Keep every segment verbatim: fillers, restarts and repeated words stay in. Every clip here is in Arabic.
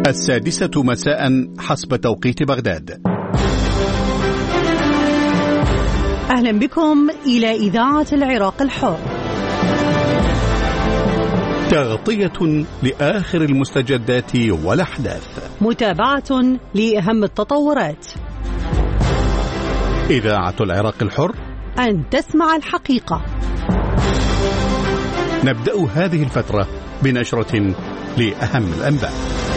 السادسة مساء حسب توقيت بغداد. أهلا بكم إلى إذاعة العراق الحر. تغطية لآخر المستجدات والأحداث، متابعة لأهم التطورات. إذاعة العراق الحر، أن تسمع الحقيقة. نبدأ هذه الفترة بنشرة لأهم الأنباء.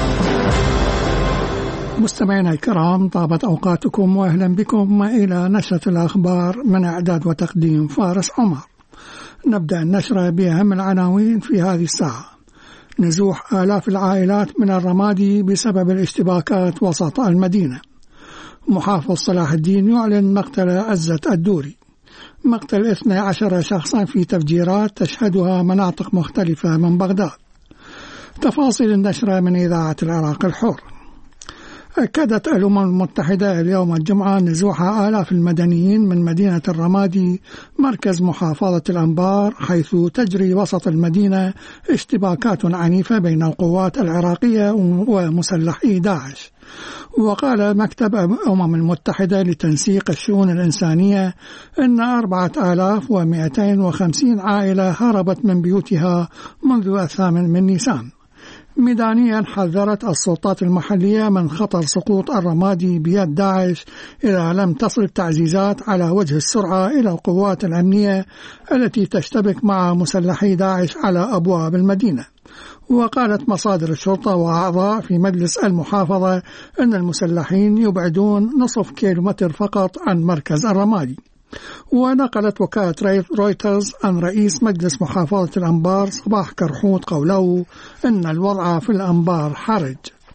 مستمعينا الكرام، طابت أوقاتكم وأهلا بكم إلى نشرة الأخبار من إعداد وتقديم فارس عمر. نبدأ النشرة بأهم العناوين في هذه الساعة. نزوح آلاف العائلات من الرمادي بسبب الاشتباكات وسط المدينة. محافظ صلاح الدين يعلن مقتل عزة الدوري. مقتل اثني عشر شخصا في تفجيرات تشهدها مناطق مختلفة من بغداد. تفاصيل النشرة من إذاعة العراق الحر. أكدت الأمم المتحدة اليوم الجمعة نزوح آلاف المدنيين من مدينة الرمادي مركز محافظة الأنبار، حيث تجري وسط المدينة اشتباكات عنيفة بين القوات العراقية ومسلحي داعش. وقال مكتب الأمم المتحدة لتنسيق الشؤون الإنسانية أن أربعة آلاف ومئتين وخمسين عائلة هربت من بيوتها منذ الثامن من نيسان. ميدانيا حذرت السلطات المحلية من خطر سقوط الرمادي بيد داعش إذا لم تصل التعزيزات على وجه السرعة إلى القوات الأمنية التي تشتبك مع مسلحي داعش على أبواب المدينة. وقالت مصادر الشرطة وأعضاء في مجلس المحافظة أن المسلحين يبعدون نصف كيلومتر فقط عن مركز الرمادي. ونقلت وكالة رويترز عن رئيس مجلس محافظة الأنبار صباح كرحوت قوله أن الوضع في الأنبار حرج.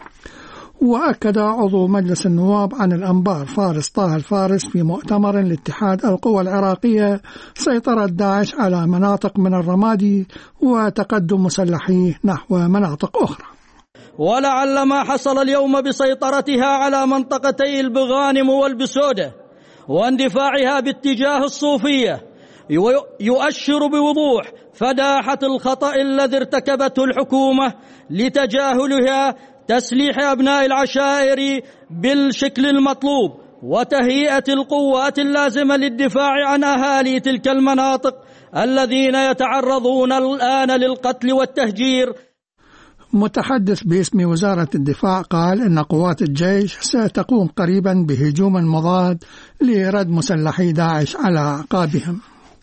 وأكد عضو مجلس النواب عن الأنبار فارس طه الفارس في مؤتمر لاتحاد القوى العراقية سيطرة داعش على مناطق من الرمادي وتقدم مسلحيه نحو مناطق أخرى. ولعل ما حصل اليوم بسيطرتها على منطقتي البغانم والبسودة واندفاعها باتجاه الصوفية يؤشر بوضوح فداحة الخطأ الذي ارتكبته الحكومة لتجاهلها تسليح أبناء العشائر بالشكل المطلوب وتهيئة القوات اللازمة للدفاع عن أهالي تلك المناطق الذين يتعرضون الآن للقتل والتهجير. متحدث باسم وزارة الدفاع قال إن قوات الجيش ستقوم قريبا بهجوم مضاد لرد مسلحي داعش على أعقابهم.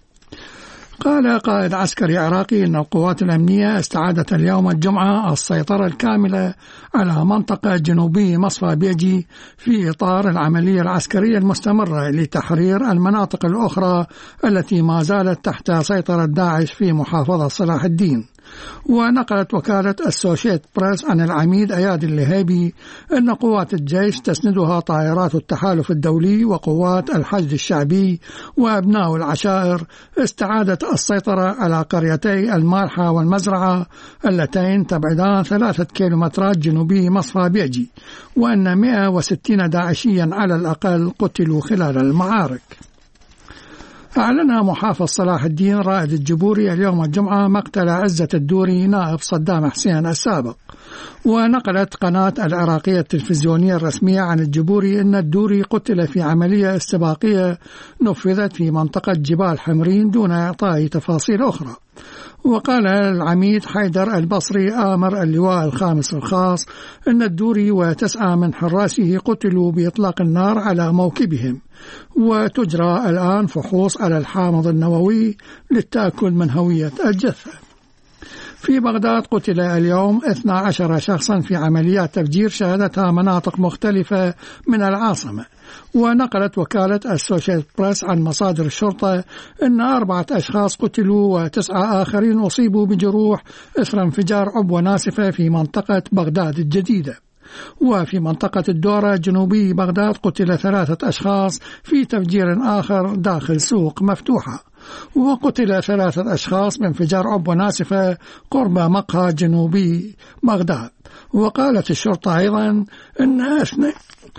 قال قائد عسكري عراقي إن القوات الأمنية استعادت اليوم الجمعة السيطرة الكاملة على منطقة جنوبي مصفى بيجي في إطار العملية العسكرية المستمرة لتحرير المناطق الأخرى التي ما زالت تحت سيطرة داعش في محافظة صلاح الدين. ونقلت وكالة السوشيت بريس عن العميد أياد اللهيبي أن قوات الجيش تسندها طائرات التحالف الدولي وقوات الحشد الشعبي وأبناء العشائر استعادت السيطرة على قريتي المالحة والمزرعة اللتين تبعدان ثلاثة كيلومترات جنوبي مصفى بيجي، وأن مئة وستين داعشيا على الأقل قتلوا خلال المعارك. أعلن محافظ صلاح الدين رائد الجبوري اليوم الجمعة مقتل عزة الدوري نائب صدام حسين السابق. ونقلت قناة العراقية التلفزيونية الرسمية عن الجبوري أن الدوري قتل في عملية استباقية نفذت في منطقة جبال حمرين دون إعطاء تفاصيل أخرى. وقال العميد حيدر البصري آمر اللواء الخامس الخاص أن الدوري وتسعة من حراسه قتلوا بإطلاق النار على موكبهم، وتجرى الآن فحوص على الحامض النووي للتأكد من هوية الجثة. في بغداد قتل اليوم اثني عشر شخصا في عمليات تفجير شهدتها مناطق مختلفة من العاصمة. ونقلت وكالة السوشيت بريس عن مصادر الشرطة أن أربعة أشخاص قتلوا وتسعة آخرين أصيبوا بجروح إثر انفجار عبوة ناسفة في منطقة بغداد الجديدة. وفي منطقة الدورة جنوبي بغداد قتل ثلاثة أشخاص في تفجير آخر داخل سوق مفتوحة. وقتل ثلاثة أشخاص بانفجار عبوة ناسفة قرب مقهى جنوبي بغداد. وقالت الشرطة أيضا أن اثنين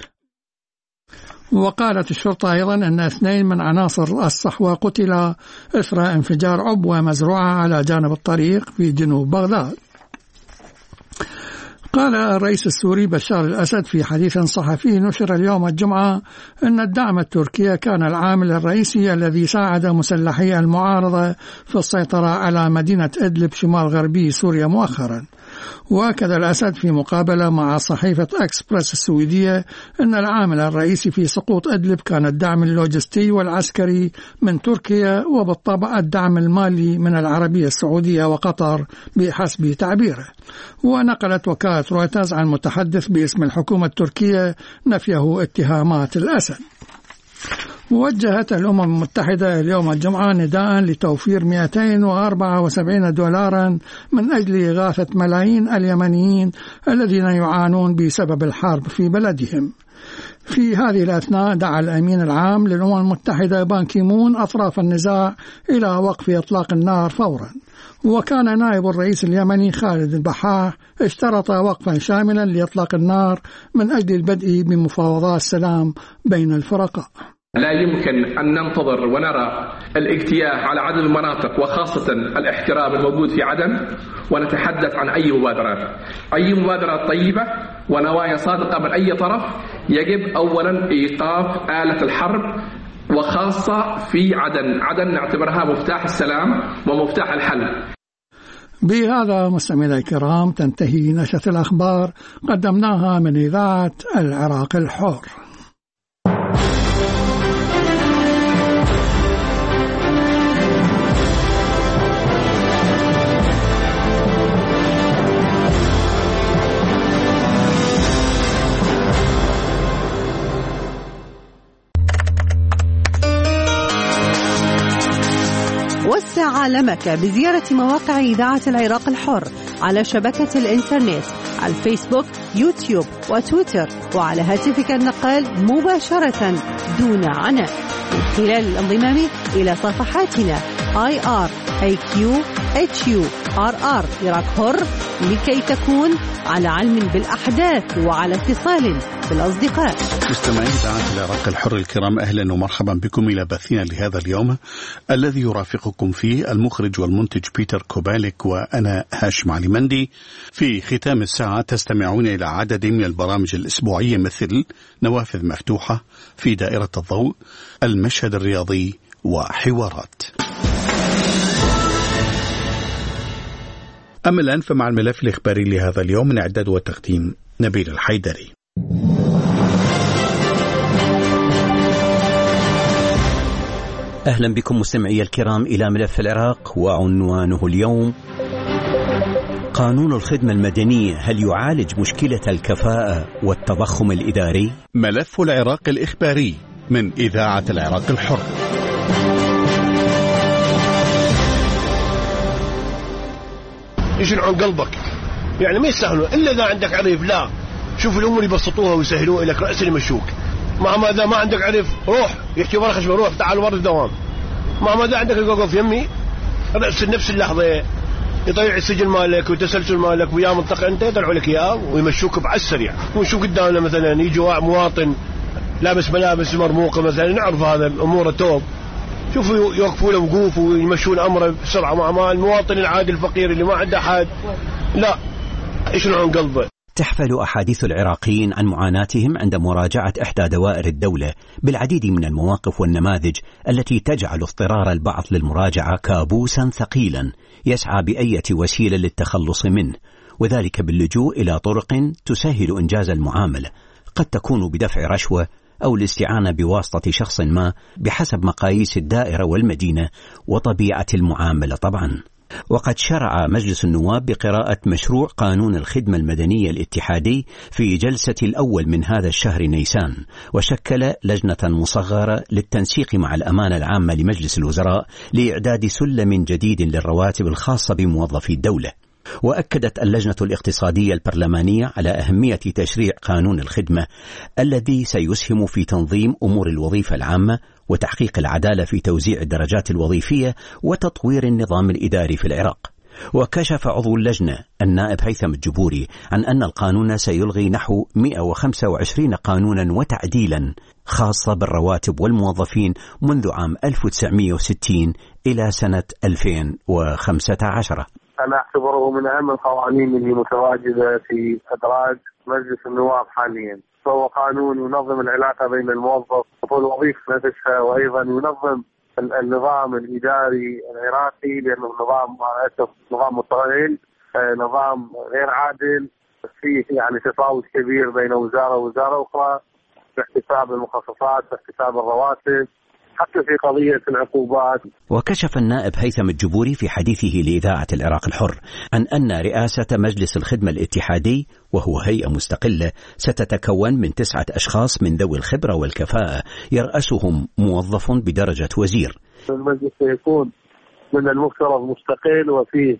وقالت الشرطة أيضا أن اثنين من عناصر الصحوة قتلا إثر انفجار عبوة مزروعة على جانب الطريق في جنوب بغداد. قال الرئيس السوري بشار الأسد في حديث صحفي نشر اليوم الجمعة أن الدعم التركي كان العامل الرئيسي الذي ساعد مسلحي المعارضة في السيطرة على مدينة إدلب شمال غربي سوريا مؤخرا. وأكد الأسد في مقابلة مع صحيفة أكسبرس السويدية أن العامل الرئيسي في سقوط إدلب كان الدعم اللوجستي والعسكري من تركيا، وبالطبع الدعم المالي من العربية السعودية وقطر بحسب تعبيره. ونقلت وكالة رويترز عن متحدث باسم الحكومة التركية نفيه اتهامات الأسد. وجهت الأمم المتحدة اليوم الجمعة نداء لتوفير مئتين وأربعة وسبعين دولارا من أجل إغاثة ملايين اليمنيين الذين يعانون بسبب الحرب في بلدهم. في هذه الأثناء دعا الأمين العام للأمم المتحدة بان كي مون أطراف النزاع إلى وقف إطلاق النار فورا. وكان نائب الرئيس اليمني خالد البحاح اشترط وقفا شاملا لإطلاق النار من أجل البدء بمفاوضات سلام بين الفرقاء. لا يمكن أن ننتظر ونرى الاجتياح على عدد المناطق وخاصة الاحتراب الموجود في عدن ونتحدث عن أي مبادرات. أي مبادرة طيبة ونوايا صادقة من أي طرف يجب أولا إيقاف آلة الحرب، وخاصة في عدن. عدن نعتبرها مفتاح السلام ومفتاح الحل. بهذا مستمعينا الكرام تنتهي نشرة الأخبار قدمناها من إذاعة العراق الحر. وسع عالمك بزيارة مواقع إذاعة العراق الحر على شبكة الإنترنت على الفيسبوك، يوتيوب وتويتر، وعلى هاتفك النقال مباشرة دون عناء من خلال الانضمام إلى صفحاتنا آي آر إيه كيو إتش يو آر آر عراق حر لكي تكون على علم بالأحداث وعلى اتصال بالأصدقاء. مستمعين إذاعة العراق الحر الكرام، أهلا ومرحبا بكم إلى بثنا لهذا اليوم الذي يرافقكم فيه المخرج والمنتج بيتر كوباليك وأنا هاشم علي مندي. في ختام الساعة تستمعون إلى عدد من البرامج الأسبوعية مثل نوافذ مفتوحة، في دائرة الضوء، المشهد الرياضي وحوارات. أما الآن فمع الملف الإخباري لهذا اليوم من إعداد وتقديم نبيل الحيدري. أهلا بكم مستمعي الكرام إلى ملف العراق، وعنوانه اليوم: قانون الخدمة المدنية هل يعالج مشكلة الكفاءة والتضخم الإداري؟ ملف العراق الإخباري من إذاعة العراق الحر. يشنعون قلبك، يعني ما يستاهلون إلا إذا عندك عريف. لا، شوف الأمور يبسطوها ويسهلوها لك، رأس يمشوك. مع ما إذا ما عندك عريف روح يحكي برا خشبة، روح تعال ورد دوام. مع ما إذا عندك القوقف يمي رأس نفس اللحظة يطيع السجل مالك وتسلسل مالك ويا منطقة أنت يطلعوا لك إياه ويمشوك بعالسريع. ونشوف قدامنا مثلا يجي مواطن لابس ملابس مرموقة مثلا، نعرف هذا أمور التوب، شوفوا يوقفوا له وقوف ويمشون أمره بسرعة. مع المواطن العادي الفقير اللي ما عنده أحد لا يشنعون قلبه. تحفل أحاديث العراقيين عن معاناتهم عند مراجعة إحدى دوائر الدولة بالعديد من المواقف والنماذج التي تجعل اضطرار البعض للمراجعة كابوسا ثقيلا يسعى بأية وسيلة للتخلص منه، وذلك باللجوء إلى طرق تسهل إنجاز المعاملة، قد تكون بدفع رشوة أو الاستعانة بواسطة شخص ما بحسب مقاييس الدائرة والمدينة وطبيعة المعاملة طبعا. وقد شرع مجلس النواب بقراءة مشروع قانون الخدمة المدنية الاتحادي في جلسة الأول من هذا الشهر نيسان، وشكل لجنة مصغرة للتنسيق مع الأمانة العامة لمجلس الوزراء لإعداد سلم جديد للرواتب الخاصة بموظفي الدولة. وأكدت اللجنة الاقتصادية البرلمانية على أهمية تشريع قانون الخدمة الذي سيسهم في تنظيم أمور الوظيفة العامة وتحقيق العدالة في توزيع الدرجات الوظيفية وتطوير النظام الإداري في العراق. وكشف عضو اللجنة النائب هيثم الجبوري عن أن القانون سيلغي نحو مئة وخمسة وعشرين قانونا وتعديلا خاصة بالرواتب والموظفين منذ عام ألف وتسعمئة وستين إلى سنة ألفين وخمسة عشر. أنا أعتبره من أهم القوانين اللي متواجدة في أدراج مجلس النواب حاليا. فهو قانون ينظم العلاقة بين الموظف والوظيفة نفسها، وأيضا ينظم النظام الإداري العراقي، لأنه نظام نظام متغير، نظام غير عادل، فيه يعني تفاوت كبير بين وزارة ووزارة أخرى في احتساب المخصصات، في احتساب الرواتب، حتى في قضية العقوبات. وكشف النائب هيثم الجبوري في حديثه لإذاعة العراق الحر عن أن رئاسة مجلس الخدمة الاتحادي، وهو هيئة مستقلة، ستتكون من تسعة أشخاص من ذوي الخبرة والكفاءة يرأسهم موظف بدرجة وزير. المجلس سيكون من المفترض مستقل، وفيه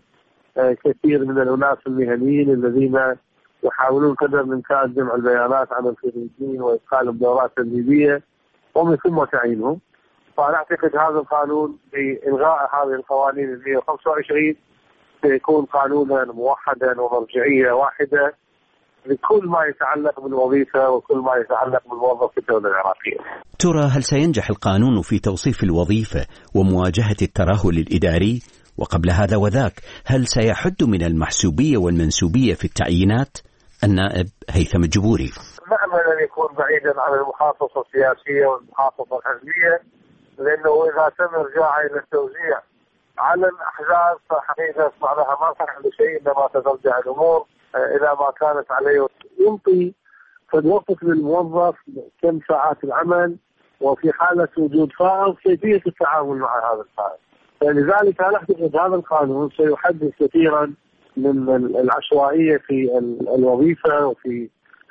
كثير من الأناس المهنيين الذين يحاولون قدر الإمكان جمع البيانات عن الخريجين وإدخالهم دورات تدريبية ومن ثم تعيينهم. فأنا أعتقد هذا القانون بإلغاء هذه القوانين المئة وخمسة وعشرين سيكون قانونا موحدا ومرجعية واحدة لكل ما يتعلق بالوظيفة وكل ما يتعلق بالموظف في الدولة العراقية. ترى هل سينجح القانون في توصيف الوظيفة ومواجهة الترهل الإداري؟ وقبل هذا وذاك هل سيحد من المحسوبية والمنسوبية في التعيينات؟ النائب هيثم الجبوري: نأمل أن يكون بعيدا عن المخاصصة السياسية والمخاصصة الحزبية، لأنه إذا تم إرجاعه إلى التوزيع على الأحزاب فحقيقة يصنع لها ما تحل شيء، إنما تترجع الأمور إلى ما كانت عليه. ينطي قد وصف للموظف كم ساعات العمل، وفي حالة وجود فائض كيفية التعامل مع هذا الفائض. فلذلك أنا أعتقد هذا القانون سيحدد كثيرا من العشوائية في الوظيفة وفي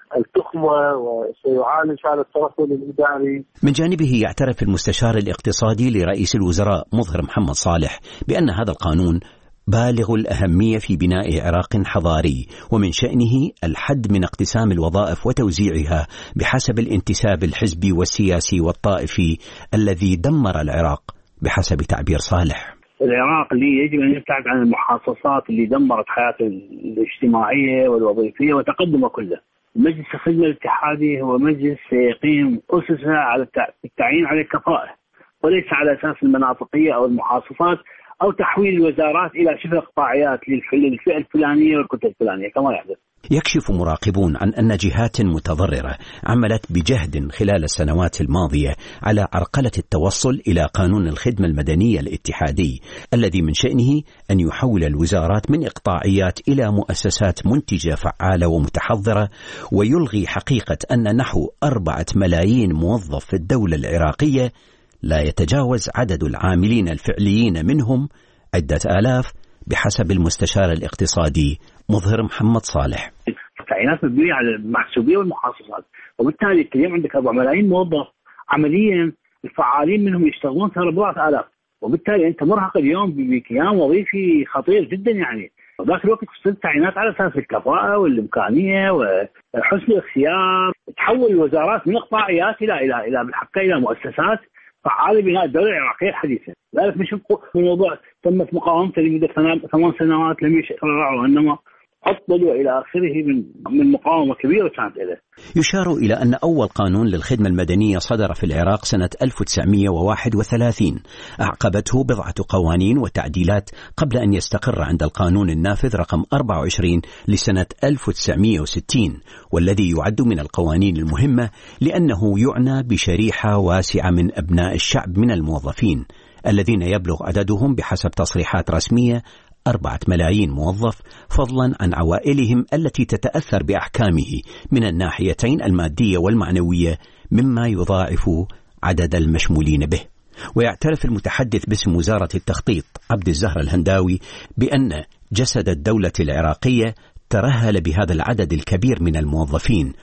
التخمة، وسيعالج هذا الترهل الإداري. من جانبه يعترف المستشار الاقتصادي لرئيس الوزراء مظهر محمد صالح بأن هذا القانون بالغ الأهمية في بناء عراق حضاري، ومن شأنه الحد من اقتسام الوظائف وتوزيعها بحسب الانتساب الحزبي والسياسي والطائفي الذي دمر العراق بحسب تعبير صالح. العراق اللي يجب أن يبتعد عن المحاصصات اللي دمرت حياته الاجتماعية والوظيفية وتقدمه كله. مجلس الخدمة الاتحادي هو مجلس سيقيم أسسه على التعيين على الكفاءة وليس على أساس المناطقية أو المحاصصات أو تحويل الوزارات إلى شبه قطاعيات للفئة الفلانية والكتل الفلانية كما يحدث. يكشف مراقبون عن أن جهات متضررة عملت بجهد خلال السنوات الماضية على عرقلة التوصل إلى قانون الخدمة المدنية الاتحادي الذي من شأنه أن يحول الوزارات من إقطاعيات إلى مؤسسات منتجة فعالة ومتحضرة، ويلغي حقيقة أن نحو أربعة ملايين موظف في الدولة العراقية لا يتجاوز عدد العاملين الفعليين منهم عدة آلاف بحسب المستشار الاقتصادي مظهر محمد صالح. التعيينات مبنية على المحسوبية والمحاصصات، وبالتالي اليوم عندك أربعة ملايين موظف عمليا الفعالين منهم يشتغلون صار بضعة آلاف، وبالتالي أنت مرهق اليوم بكيان وظيفي خطير جدا. يعني وذاك الوقت تصير تعيينات على أساس الكفاءة والإمكانية وحسن الاختيار، تحول الوزارات من إقطاعيات إلى إلى إلى بالحقيقة إلى مؤسسات فعالة بناء الدولة العراقية الحديثة. ذلك مش الموضوع تمت مقاومته لمدة ثمان سنوات لم يشرعوا، إنما عطلوا إلى آخره من من مقاومة كبيرة كانت له. يشار إلى أن أول قانون للخدمة المدنية صدر في العراق سنة ألف وتسعمئة وواحد وثلاثين، أعقبته بضعة قوانين وتعديلات قبل أن يستقر عند القانون النافذ رقم أربعة وعشرين لسنة ألف وتسعمئة وستين، والذي يعد من القوانين المهمة لأنه يعنى بشريحة واسعة من أبناء الشعب من الموظفين الذين يبلغ عددهم بحسب تصريحات رسمية أربعة ملايين موظف، فضلا عن عوائلهم التي تتأثر بأحكامه من الناحيتين المادية والمعنوية، مما يضاعف عدد المشمولين به. ويعترف المتحدث باسم وزارة التخطيط عبد الزهر الهنداوي بأن جسد الدولة العراقية ترهل بهذا العدد الكبير من الموظفين،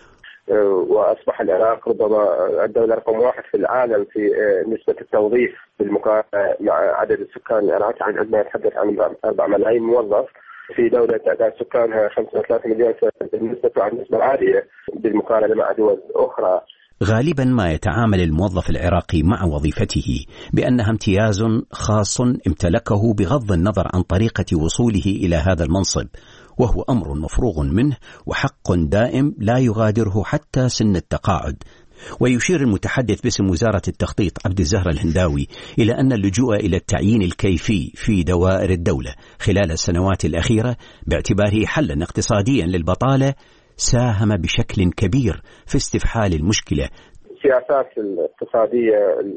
وأصبح العراق ربما الدولة رقم واحد في العالم في نسبة التوظيف بالمقارنة مع عدد السكان العراق. عندما نتحدث عن أربعة ملايين موظف في دولة تعداد سكانها خمسة وثلاثين مليون، بالنسبة عن نسبة عالية بالمقارنة مع دول أخرى. غالبا ما يتعامل الموظف العراقي مع وظيفته بأنها امتياز خاص امتلكه بغض النظر عن طريقة وصوله إلى هذا المنصب، وهو أمر مفروغ منه وحق دائم لا يغادره حتى سن التقاعد. ويشير المتحدث باسم وزارة التخطيط عبد الزهر الهنداوي إلى أن اللجوء إلى التعيين الكيفي في دوائر الدولة خلال السنوات الأخيرة باعتباره حلا اقتصاديا للبطالة ساهم بشكل كبير في استفحال المشكلة. السياسات الاقتصادية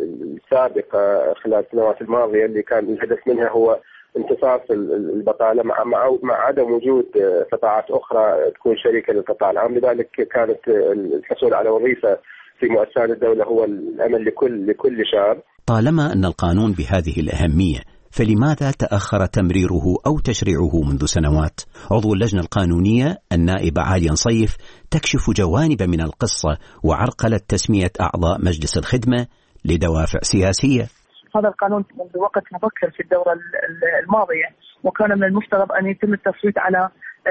السابقة خلال السنوات الماضية اللي كان الهدف منها هو امتصاص البطالة مع مع عدم وجود قطاعات أخرى تكون شريكة للقطاع العام، لذلك كانت الحصول على وظيفة في مؤسسات الدولة هو الأمل لكل لكل شاب. طالما أن القانون بهذه الأهمية فلماذا تأخر تمريره أو تشريعه منذ سنوات؟ عضو اللجنة القانونية النائبة عالية صيف تكشف جوانب من القصة وعرقلت تسمية أعضاء مجلس الخدمة لدوافع سياسية. هذا القانون منذ وقت مبكر في الدورة الماضية، وكان من المفترض أن يتم التصويت على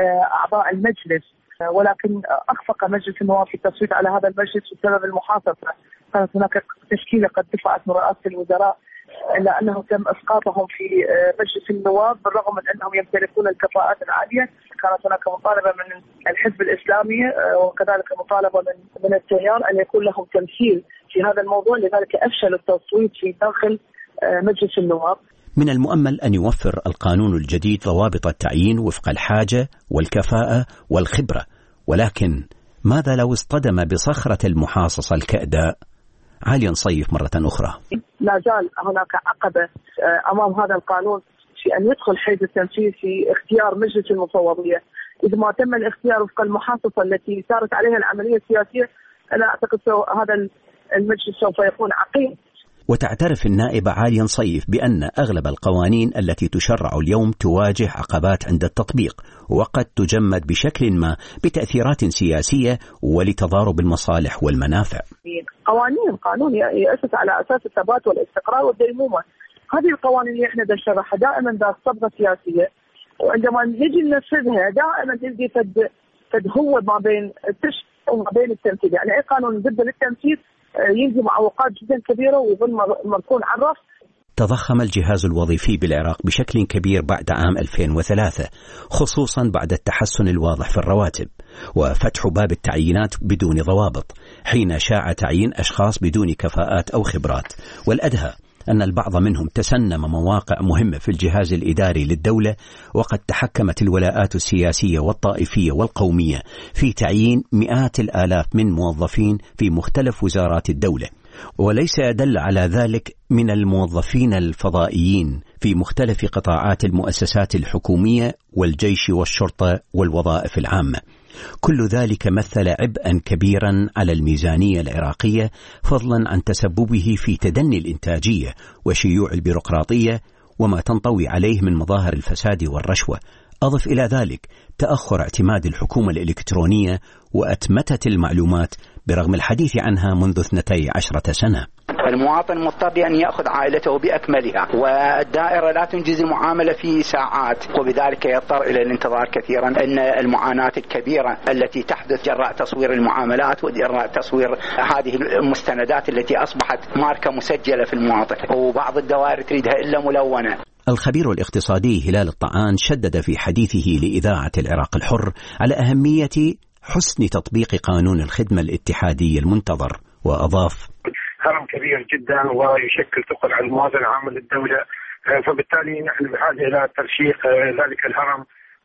أعضاء المجلس، ولكن أخفق مجلس النواب في التصويت على هذا المجلس بسبب المحاصصة. كانت هناك تشكيلة قد دفعت من رئاسة الوزراء إلا أنه تم إسقاطهم في مجلس النواب بالرغم من أنهم يمتلكون الكفاءات العالية. كانت هناك مطالبة من الحزب الإسلامي وكذلك مطالبة من من التيار أن يكون لهم تمثيل في هذا الموضوع، لذلك أفشلوا التصويت في داخل مجلس النواب. من المؤمل أن يوفر القانون الجديد ضوابط التعيين وفق الحاجة والكفاءة والخبرة، ولكن ماذا لو اصطدم بصخرة المحاصصة الكأداء؟ عالية صيف مرة أخرى. لا زال هناك عقبة أمام هذا القانون في أن يدخل حيز التنفيذ في اختيار مجلس المفوضية. إذا ما تم الاختيار وفق المحاصصة التي سارت عليها العملية السياسية، أنا أعتقد هذا المجلس سوف يكون عقيم. وتعترف النائبة عالية صيف بأن أغلب القوانين التي تشرع اليوم تواجه عقبات عند التطبيق، وقد تجمد بشكل ما بتأثيرات سياسية ولتضارب المصالح والمنافع. قوانين قانون يأسس على أساس الثبات والاستقرار والديمومة. هذه القوانين اللي احنا نشرحها دائما ذات صبغة سياسية، وعندما نجي ننفذها دائما تلقي فد فد هو ما بين التشريع وما بين التنفيذ. يعني أي قانون ضد للتنفيذ ينزل معوقات جدا كبيرة ويظل مركون على الرف. تضخم الجهاز الوظيفي بالعراق بشكل كبير بعد عام ألفين وثلاثة، خصوصا بعد التحسن الواضح في الرواتب وفتح باب التعيينات بدون ضوابط حين شاع تعيين أشخاص بدون كفاءات أو خبرات. والأدهى أن البعض منهم تسنم مواقع مهمة في الجهاز الإداري للدولة، وقد تحكمت الولاءات السياسية والطائفية والقومية في تعيين مئات الآلاف من موظفين في مختلف وزارات الدولة، وليس أدل على ذلك من الموظفين الفضائيين في مختلف قطاعات المؤسسات الحكومية والجيش والشرطة والوظائف العامة. كل ذلك مثل عبئا كبيرا على الميزانية العراقية، فضلا عن تسببه في تدني الإنتاجية وشيوع البيروقراطية وما تنطوي عليه من مظاهر الفساد والرشوة. أضف إلى ذلك تأخر اعتماد الحكومة الإلكترونية وأتمتة المعلومات برغم الحديث عنها منذ اثنتي عشرة سنة. المواطن مضطر أن يأخذ عائلته بأكملها، والدائرة لا تنجز المعاملة في ساعات، وبذلك يضطر إلى الانتظار كثيرا. أن المعاناة الكبيرة التي تحدث جراء تصوير المعاملات وجراء تصوير هذه المستندات التي أصبحت ماركة مسجلة في المواطن، وبعض الدوائر تريدها إلا ملونة. الخبير الاقتصادي هلال الطعان شدد في حديثه لإذاعة العراق الحر على أهمية حسن تطبيق قانون الخدمة الاتحادي المنتظر، وأضاف: هرم كبير جدا ويشكل ثقل على الموازنة العامة للدولة، فبالتالي نحن بحاجة إلى ترشيق ذلك الهرم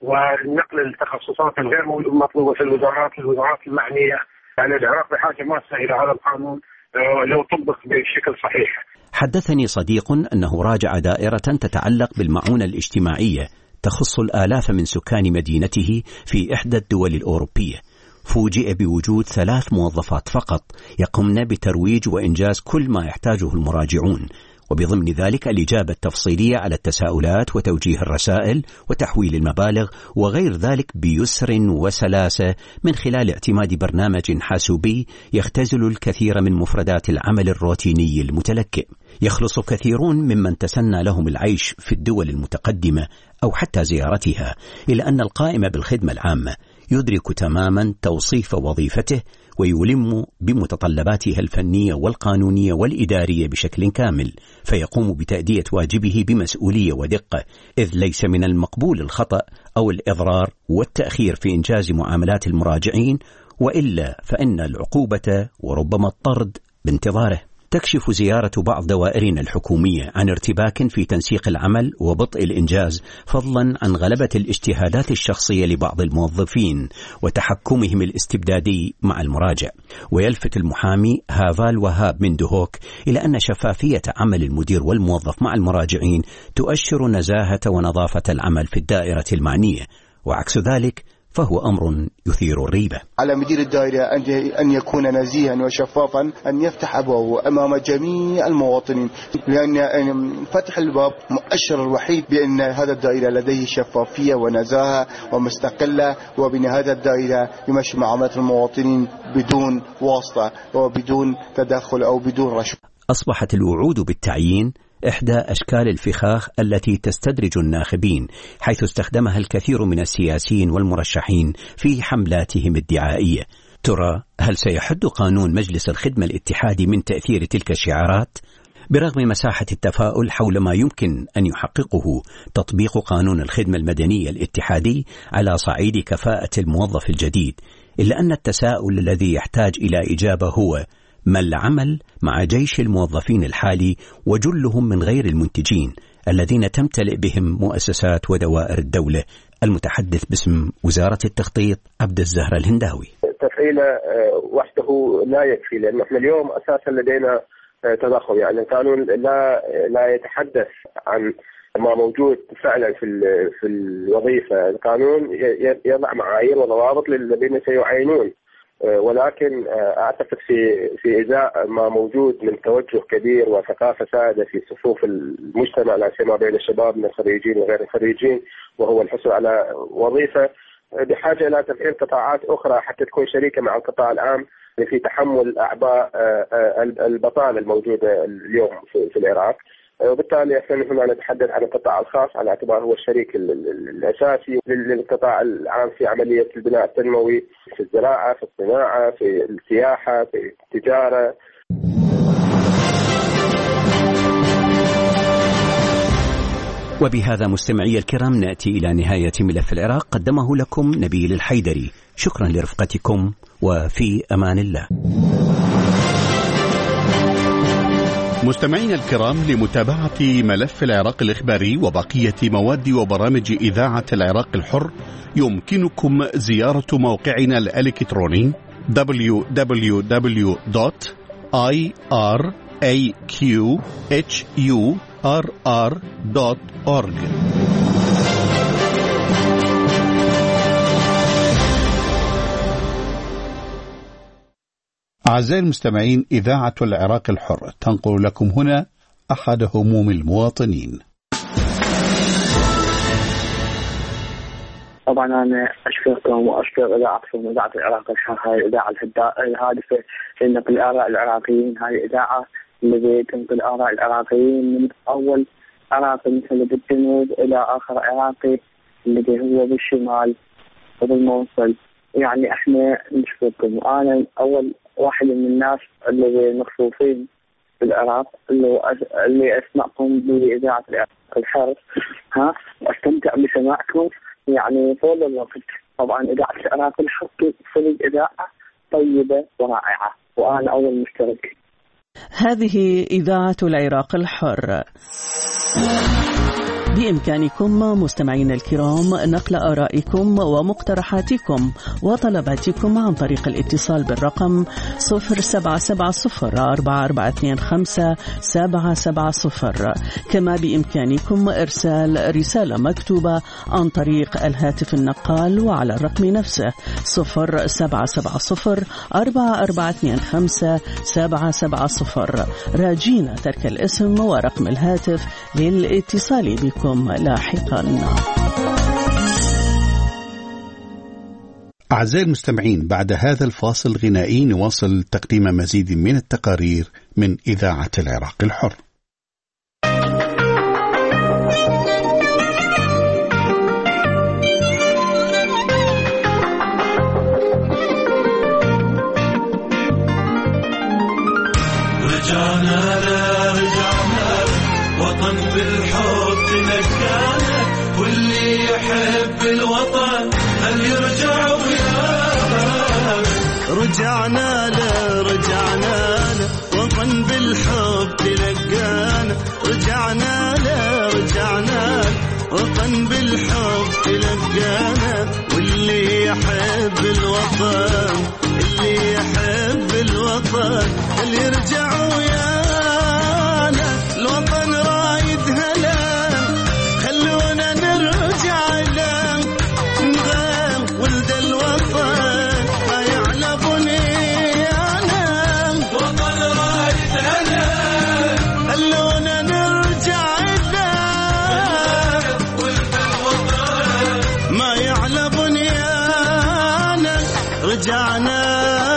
ونقل التخصصات الغير مطلوبة في الوزارات للوزارات المعنية. يعني العراق بحاجة ماسة إلى هذا القانون لو طبق بشكل صحيح. حدثني صديق أنه راجع دائرة تتعلق بالمعونة الاجتماعية تخص الآلاف من سكان مدينته في إحدى الدول الأوروبية. فوجئ بوجود ثلاث موظفات فقط يقمن بترويج وإنجاز كل ما يحتاجه المراجعون، وبضمن ذلك الإجابة التفصيلية على التساؤلات وتوجيه الرسائل وتحويل المبالغ وغير ذلك بيسر وسلاسة من خلال اعتماد برنامج حاسوبي يختزل الكثير من مفردات العمل الروتيني المتلكئ. يخلص كثيرون ممن تسنى لهم العيش في الدول المتقدمة أو حتى زيارتها إلى أن القائم بالخدمة العامة يدرك تماما توصيف وظيفته ويلم بمتطلباتها الفنية والقانونية والإدارية بشكل كامل، فيقوم بتأدية واجبه بمسؤولية ودقة، إذ ليس من المقبول الخطأ أو الإضرار والتأخير في إنجاز معاملات المراجعين وإلا فإن العقوبة وربما الطرد بانتظاره. تكشف زيارة بعض دوائرنا الحكومية عن ارتباك في تنسيق العمل وبطء الإنجاز، فضلا عن غلبة الاجتهادات الشخصية لبعض الموظفين وتحكمهم الاستبدادي مع المراجع. ويلفت المحامي هافال وهاب من دهوك إلى أن شفافية عمل المدير والموظف مع المراجعين تؤشر نزاهة ونظافة العمل في الدائرة المعنية، وعكس ذلك فهو أمر يثير الريبة. على مدير الدائرة أن يكون نزيها وشفافا، أن يفتح أبوابه أمام جميع المواطنين، لأن فتح الباب مؤشر الوحيد بأن هذا الدائرة لديه شفافية ونزاهة ومستقلة، وبأن هذا الدائرة يمشي معاملة المواطنين بدون واسطة وبدون تدخل أو بدون رشوة. أصبحت الوعود بالتعيين إحدى أشكال الفخاخ التي تستدرج الناخبين، حيث استخدمها الكثير من السياسيين والمرشحين في حملاتهم الدعائية. ترى هل سيحد قانون مجلس الخدمة الاتحادي من تأثير تلك الشعارات؟ برغم مساحة التفاؤل حول ما يمكن أن يحققه تطبيق قانون الخدمة المدنية الاتحادي على صعيد كفاءة الموظف الجديد، إلا أن التساؤل الذي يحتاج إلى إجابة هو: ما العمل مع جيش الموظفين الحالي وجلهم من غير المنتجين الذين تمتلئ بهم مؤسسات ودوائر الدولة؟ المتحدث باسم وزارة التخطيط عبد الزهر الهنداوي: تفعيله وحده لا يكفي، لأن احنا اليوم أساسا لدينا تضخم. يعني القانون لا لا يتحدث عن ما موجود فعلا في في الوظيفة. القانون يضع معايير وضوابط للذين سيعينون، ولكن أعتقد في في إزاء ما موجود من توجه كبير وثقافة سائدة في صفوف المجتمع، لا سيما بين الشباب من الخريجين وغير الخريجين، وهو الحصول على وظيفة، بحاجة إلى تفعيل قطاعات أخرى حتى تكون شريكة مع القطاع العام في تحمل أعباء البطالة الموجودة اليوم في العراق. وبالتالي احنا هنا نتحدث عن القطاع الخاص على اعتبار هو الشريك الاساسي للقطاع العام في عمليه البناء التنموي في الزراعه، في الصناعه، في السياحه، في التجاره. وبهذا مستمعي الكرام نأتي إلى نهاية ملف العراق، قدمه لكم نبيل الحيدري. شكرا لرفقتكم وفي أمان الله. مستمعينا الكرام، لمتابعة ملف العراق الإخباري وبقية مواد وبرامج إذاعة العراق الحر يمكنكم زيارة موقعنا الإلكتروني دبليو دبليو دبليو دوت آي آر إيه كيو إتش يو آر آر دوت أورج. أعزائي المستمعين، إذاعة العراق الحر تنقل لكم هنا أحد هموم المواطنين. طبعا أنا أشكركم وأشكر إذاعتكم إذاعة العراق الحر، هاي الإذاعة الهادفة لنقل آراء العراقيين، هاي الإذاعة التي تنقل آراء العراقيين من أول عراقي مثل بالجنوب إلى آخر عراقي الذي هو بالشمال وبالموصل. يعني احنا نشكركم، وانا اول واحد من الناس اللي مخصوصين بالعراق اللي اللي اسمعكم باذاعه العراق الحر، ها، واستمتع بسماعكم يعني طول الوقت. طبعا اذاعه العراق الحر فريق اذاعه طيبه ورائعه، وانا اول مشترك. هذه اذاعه العراق الحر. بإمكانكم مستمعين الكرام نقل آرائكم ومقترحاتكم وطلباتكم عن طريق الاتصال بالرقم صفر سبعة سبعة صفر أربعة أربعة اثنين خمسة سبعة سبعة صفر. كما بإمكانكم إرسال رسالة مكتوبة عن طريق الهاتف النقال وعلى الرقم نفسه صفر سبعة سبعة صفر أربعة أربعة اثنين خمسة سبعة سبعة صفر، راجين ترك الاسم ورقم الهاتف للاتصال بكم لاحقا. أعزائي المستمعين، بعد هذا الفاصل الغنائي نواصل تقديم مزيد من التقارير من إذاعة العراق الحر. رجعنا لا رجعنا وطن بالحب تنكانا، واللي يحب الوطن هل يرجع وياه. رجعنا له رجعنا له وطن بالحب تلقانا رجعنا له رجعنا له وطن بالحب تلقانا واللي يحب الوطن اللي يحب الوطن اللي يرجع ويانا الوطن رايد هلا خلونا نرجع له نغير ولد الوطن ما يعلى بنيانا الوطن رايد هلا خلونا نرجع له ولد الوطن ما يعلى بنيانا رجعنا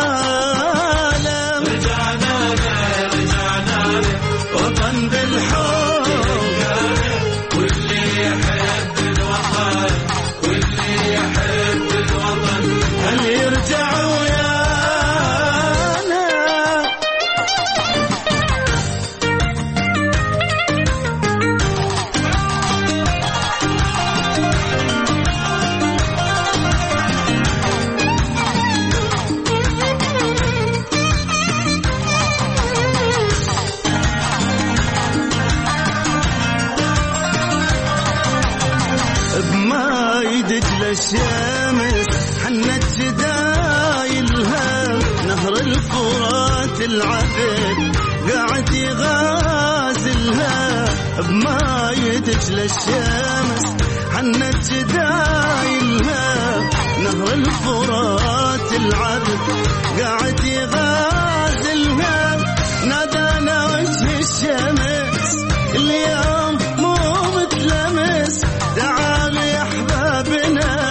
الشمس حنت جدايلها نهر الفرات العذب قاعد يغازلها بماي دجلة الشمس حنت جدايلها نهر الفرات العذب قاعد يغازلها نادانا وجه الشمس اليوم مو متلمس تعالوا يا احبابنا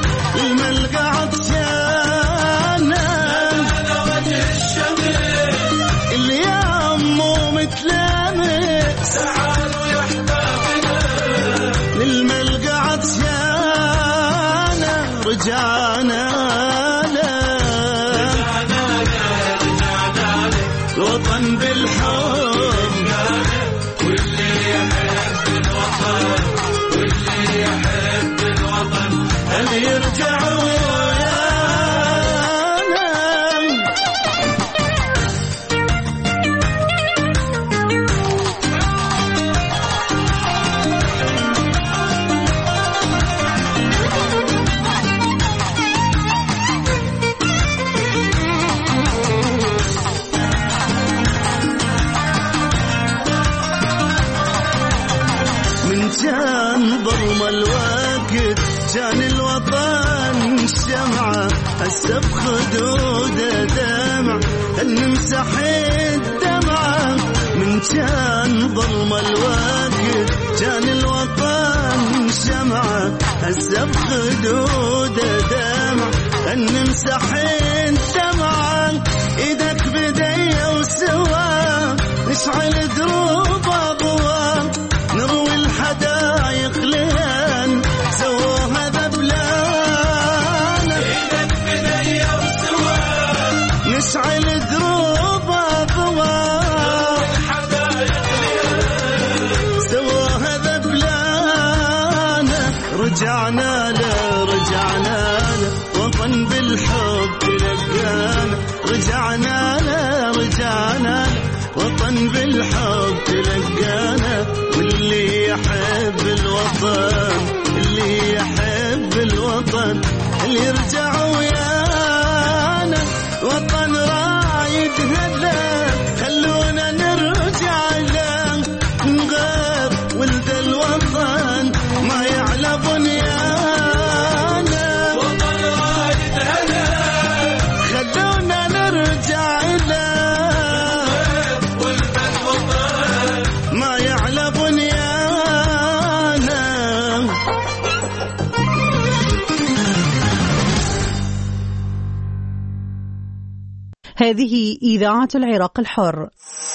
رجعنا له الوطن بالحب واللي يحب الوطن واللي يحب الوطن اللي يرجع ويانا كان ظلم الوقت كان الوطن شمعة هسه بخدوده دمع نمسح الدمعة من كان ظلم الوقت كان الوطن شمعة هسه بخدوده دمع نمسح الدمعة ايدك بدي وسوا نشعل دروب اضواء نروي الحدايق لين سووها ذبلان ايدك بدي وسوا نشعل دروب اضواء الحدايق لين سووها ذبلان رجعنا له رجعنا له وطن بالحب تلقانا رجعنا له رجعنا له وطن بالحب تلقانا واللي يحب الوطن اللي يحب الوطن اللي يرجع ويانا وطن رايد هلا خلونا نرجع له نغير ولد الوطن ما يعلى بنيانا وطن رايد هلا خلونا نرجع له هذه إذاعة العراق الحر.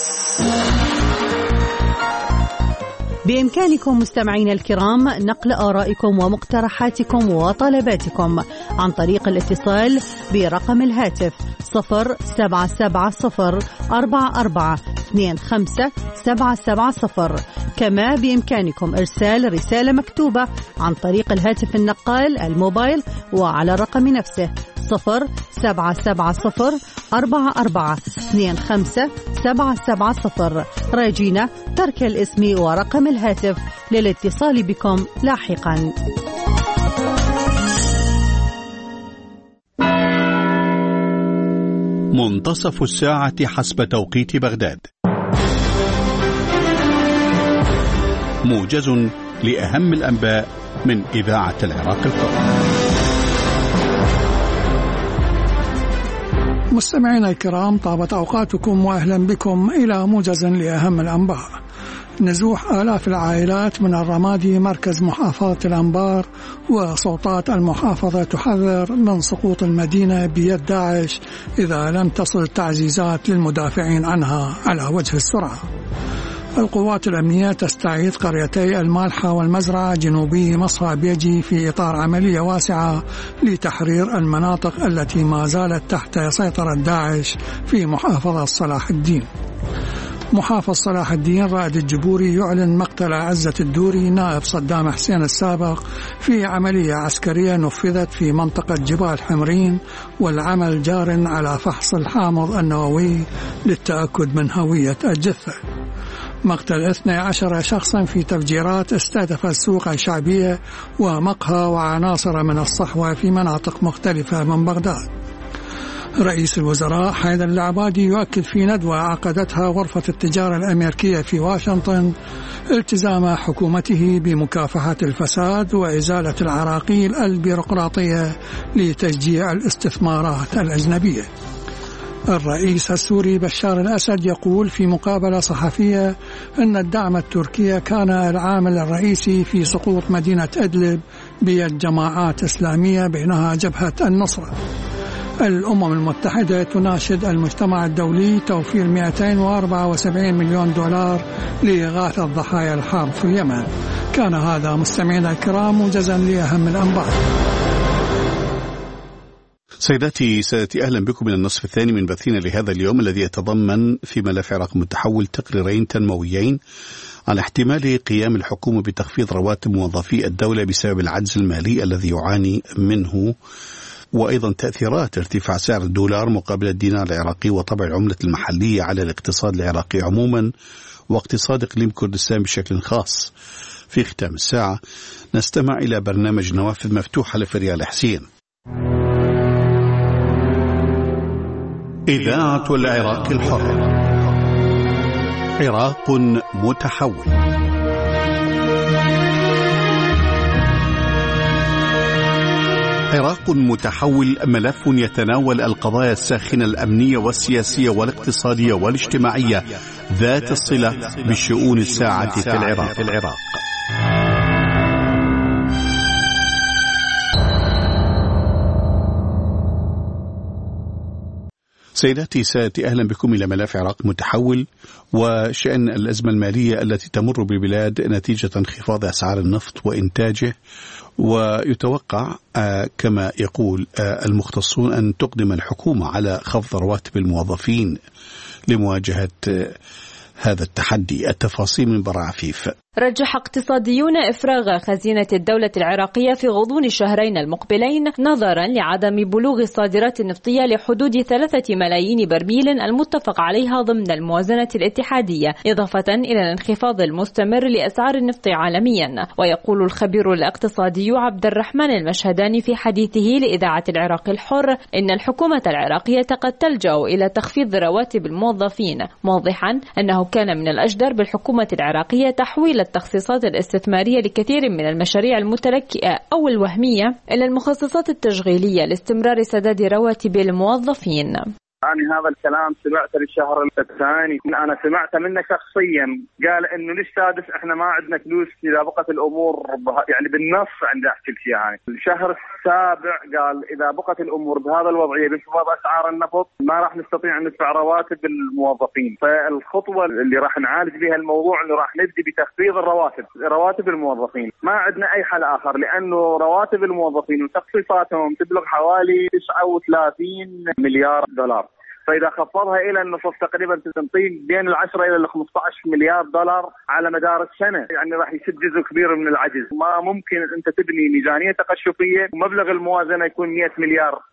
بإمكانكم مستمعين الكرام نقل آرائكم ومقترحاتكم وطلباتكم عن طريق الاتصال برقم الهاتف صفر سبعة سبعة صفر أربعة أربعة اثنين خمسة سبعة سبعة صفر. كما بإمكانكم إرسال رسالة مكتوبة عن طريق الهاتف النقال الموبايل وعلى الرقم نفسه صفر سبعة سبعة صفر أربعة أربعة اثنين خمسة سبعة سبعة صفر. راجينا ترك الاسم ورقم الهاتف للاتصال بكم لاحقا. منتصف الساعة حسب توقيت بغداد. موجز لأهم الأنباء من إذاعة العراق الحر. مستمعينا الكرام، طابت أوقاتكم وأهلا بكم إلى موجز لأهم الأنباء. نزوح آلاف العائلات من الرمادي مركز محافظة الأنبار، وسلطات المحافظة تحذر من سقوط المدينة بيد داعش إذا لم تصل تعزيزات للمدافعين عنها على وجه السرعة. القوات الأمنية تستعيد قريتي المالحة والمزرعة جنوبي مصفى بيجي في إطار عملية واسعة لتحرير المناطق التي ما زالت تحت سيطرة داعش في محافظة صلاح الدين. محافظ صلاح الدين رائد الجبوري يعلن مقتل عزة الدوري نائب صدام حسين السابق في عملية عسكرية نفذت في منطقة جبال حمرين، والعمل جار على فحص الحامض النووي للتأكد من هوية الجثة. مقتل اثني عشر شخصا في تفجيرات استهدفت سوقا شعبية ومقهى وعناصر من الصحوة في مناطق مختلفة من بغداد. رئيس الوزراء حيدر العبادي يؤكد في ندوة عقدتها غرفة التجارة الأمريكية في واشنطن التزام حكومته بمكافحة الفساد وإزالة العراقيل البيروقراطية لتشجيع الاستثمارات الأجنبية. الرئيس السوري بشار الأسد يقول في مقابلة صحفية أن الدعم التركي كان العامل الرئيسي في سقوط مدينة إدلب بيد جماعات إسلامية بينها جبهة النصرة. الأمم المتحدة تناشد المجتمع الدولي توفير مئتين وأربعة وسبعين مليون دولار لإغاثة ضحايا الحرب في اليمن. كان هذا مستمعينا الكرام موجزا لأهم الأنباء. سيداتي سادتي، أهلا بكم من النصف الثاني من بثنا لهذا اليوم الذي يتضمن في ملف عراق متحول تقريرين تنمويين على احتمال قيام الحكومة بتخفيض رواتب موظفي الدولة بسبب العجز المالي الذي يعاني منه، وأيضا تأثيرات ارتفاع سعر الدولار مقابل الدينار العراقي وطبع العملة المحلية على الاقتصاد العراقي عموما واقتصاد إقليم كردستان بشكل خاص. في ختام الساعة نستمع إلى برنامج نوافذ مفتوحة لفريال حسين. إذاعة العراق الحر، عراق متحول. عراق متحول ملف يتناول القضايا الساخنة الأمنية والسياسية والاقتصادية والاجتماعية ذات الصلة بالشؤون الساعة في العراق. العراق. سيداتي سادتي، أهلا بكم إلى ملف عراق متحول وشأن الأزمة المالية التي تمر بالبلاد نتيجة انخفاض أسعار النفط وإنتاجه. ويتوقع كما يقول المختصون أن تقدم الحكومة على خفض رواتب الموظفين لمواجهة هذا التحدي. التفاصيل من برع عفيف. رجح اقتصاديون إفراغ خزينة الدولة العراقية في غضون الشهرين المقبلين نظرا لعدم بلوغ الصادرات النفطية لحدود ثلاثة ملايين برميل المتفق عليها ضمن الموازنة الاتحادية، إضافة إلى الانخفاض المستمر لأسعار النفط عالميا. ويقول الخبير الاقتصادي عبد الرحمن المشهداني في حديثه لإذاعة العراق الحر إن الحكومة العراقية قد تلجأ إلى تخفيض رواتب الموظفين، موضحا أنه كان من الأجدر بالحكومة العراقية تحويل التخصيصات الاستثمارية لكثير من المشاريع المتلكئة أو الوهمية إلى المخصصات التشغيلية لاستمرار سداد رواتب الموظفين. أنا هذا الكلام سمعته للشهر الثاني، أنا سمعته منه شخصيا، قال إنه للسادس إحنا ما عندنا فلوس إذا بقت الأمور يعني بالنص عنده أحكي الشيء يعني. الشهر السابع قال إذا بقت الأمور بهذا الوضعية بانخفاض أسعار النفط ما راح نستطيع أن ندفع رواتب الموظفين. فالخطوة اللي راح نعالج بها الموضوع إنه راح نبدي بتخفيض الرواتب، رواتب الموظفين. ما عندنا أي حل آخر لأنه رواتب الموظفين وتخصيصاتهم تبلغ حوالي تسعة وثلاثين مليار دولار. فإذا خفضها إلى النصف تقريبا تنطيك بين العشرة إلى الخمسة عشر مليار دولار على مدار السنة، يعني راح يسد جزء كبير من العجز. ما ممكن أنت تبني ميزانية تقشفية ومبلغ الموازنة يكون مئة مليار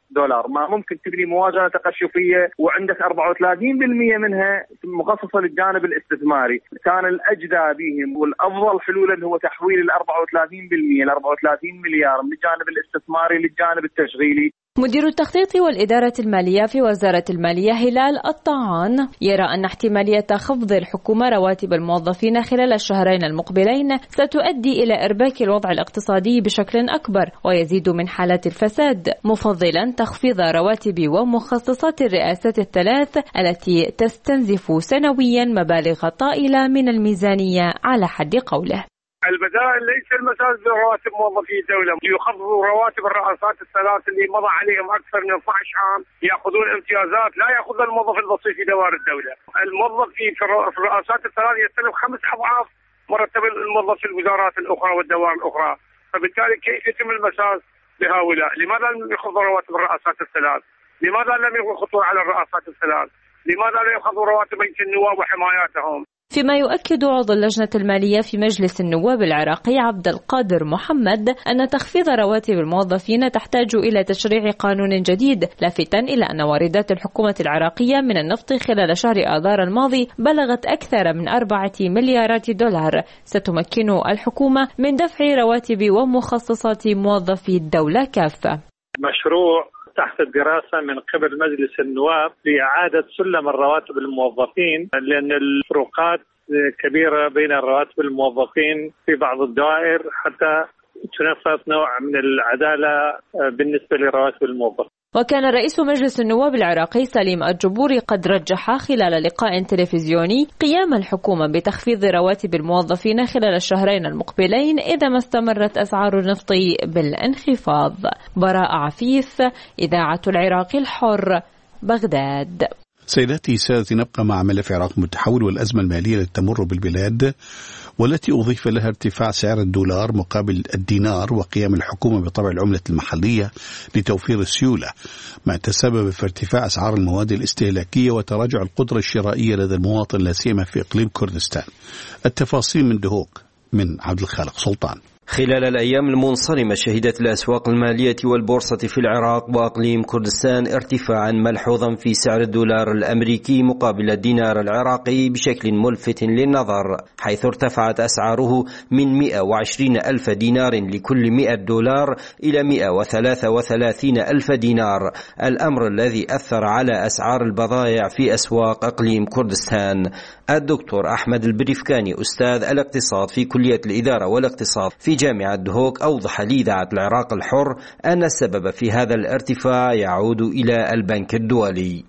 دولار. ما ممكن تبني موازنة تقشفية وعندك أربعة وثلاثين بالمئة منها مخصصة للجانب الاستثماري. كان الأجدى بهم والأفضل حلولا هو تحويل ال أربعة وثلاثين بالمئة ل أربعة وثلاثين مليار من الجانب الاستثماري للجانب التشغيلي. مدير التخطيط والإدارة المالية في وزارة المالية هلال الطعان يرى أن احتمالية خفض الحكومة رواتب الموظفين خلال الشهرين المقبلين ستؤدي إلى إرباك الوضع الاقتصادي بشكل أكبر ويزيد من حالات الفساد، مفضلا تخفيض رواتب ومخصصات الرئاسات الثلاث التي تستنزف سنويا مبالغ طائلة من الميزانية على حد قوله. البدائل ليس المساس برواتب موظفي الدولة، يخفضوا رواتب الرئاسات الثلاث اللي مضى عليهم أكثر من اثني عشر عام يأخذون امتيازات لا يأخذها الموظف البسيط في دوائر الدولة. الموظف في الرئاسات الثلاث يستلم خمس أضعاف مرتب الموظف في الوزارات الأخرى والدوائر الأخرى، فبالتالي كيف يتم المساس بهؤلاء؟ لماذا لم يخفضوا رواتب الرئاسات الثلاث؟ لماذا لم يخطوا على الرئاسات الثلاث؟ لماذا لا يخفضوا رواتب مجلس النواب وحماياتهم؟ فيما يؤكد عضو اللجنة المالية في مجلس النواب العراقي عبد القادر محمد أن تخفيض رواتب الموظفين تحتاج إلى تشريع قانون جديد، لافتا إلى أن واردات الحكومة العراقية من النفط خلال شهر آذار الماضي بلغت أكثر من أربعة مليارات دولار ستمكن الحكومة من دفع رواتب ومخصصات موظفي الدولة كافة. مشروع تحت الدراسة من قبل مجلس النواب لإعادة سلم الرواتب الموظفين، لأن الفروقات كبيرة بين الرواتب الموظفين في بعض الدوائر حتى تنفذ نوع من العدالة بالنسبة لرواتب الموظفين. وكان رئيس مجلس النواب العراقي سليم الجبوري قد رجح خلال لقاء تلفزيوني قيام الحكومة بتخفيض رواتب الموظفين خلال الشهرين المقبلين إذا ما استمرت أسعار النفط بالانخفاض. براء عفيف، إذاعة العراق الحر، بغداد. سيداتي سادتي، نبقى مع ملف العراق المتحول والأزمة المالية التي تمر بالبلاد والتي أضيف لها ارتفاع سعر الدولار مقابل الدينار وقيام الحكومة بطبع العملة المحلية لتوفير السيولة، ما تسبب في ارتفاع أسعار المواد الاستهلاكية وتراجع القدرة الشرائية لدى المواطن لا سيما في إقليم كردستان. التفاصيل من دهوك من عبد الخالق سلطان. خلال الأيام المنصرمة شهدت الأسواق المالية والبورصة في العراق وأقليم كردستان ارتفاعا ملحوظا في سعر الدولار الأمريكي مقابل الدينار العراقي بشكل ملفت للنظر، حيث ارتفعت أسعاره من مئة وعشرين ألف دينار لكل مئة دولار إلى مئة وثلاثة وثلاثين ألف دينار، الأمر الذي أثر على أسعار البضائع في أسواق أقليم كردستان. الدكتور أحمد البريفكاني أستاذ الاقتصاد في كلية الإدارة والاقتصاد في جامعة دهوك أوضح لإذاعة العراق الحر أن السبب في هذا الارتفاع يعود إلى البنك الدولي.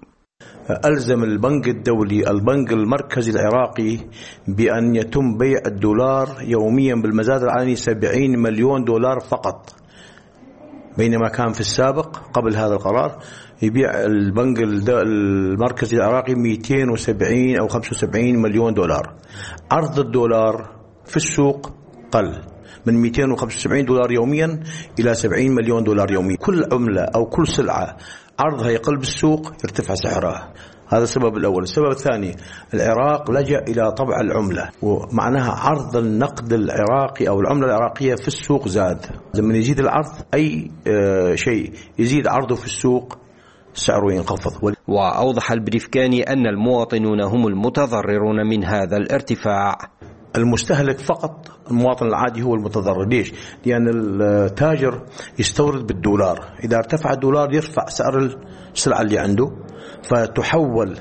ألزم البنك الدولي البنك المركزي العراقي بأن يتم بيع الدولار يوميا بالمزاد العالمي سبعين مليون دولار فقط، بينما كان في السابق قبل هذا القرار يبيع البنك المركزي العراقي مئتين وسبعين أو خمسة وسبعين مليون دولار. عرض الدولار في السوق قل من مئتين وخمسة وسبعين دولار يوميا إلى سبعين مليون دولار يوميا. كل عملة أو كل سلعة عرضها يقل بالسوق يرتفع سعرها، هذا السبب الأول. السبب الثاني، العراق لجأ إلى طبع العملة، ومعناها عرض النقد العراقي أو العملة العراقية في السوق زاد. لما يزيد العرض أي شيء يزيد عرضه في السوق سعره ينخفض. وأوضح البريفكاني أن المواطنون هم المتضررون من هذا الارتفاع. المستهلك فقط، المواطن العادي هو المتضرر. ليش؟ لأن التاجر يستورد بالدولار، إذا ارتفع الدولار يرفع سعر السلعة اللي عنده، فتحول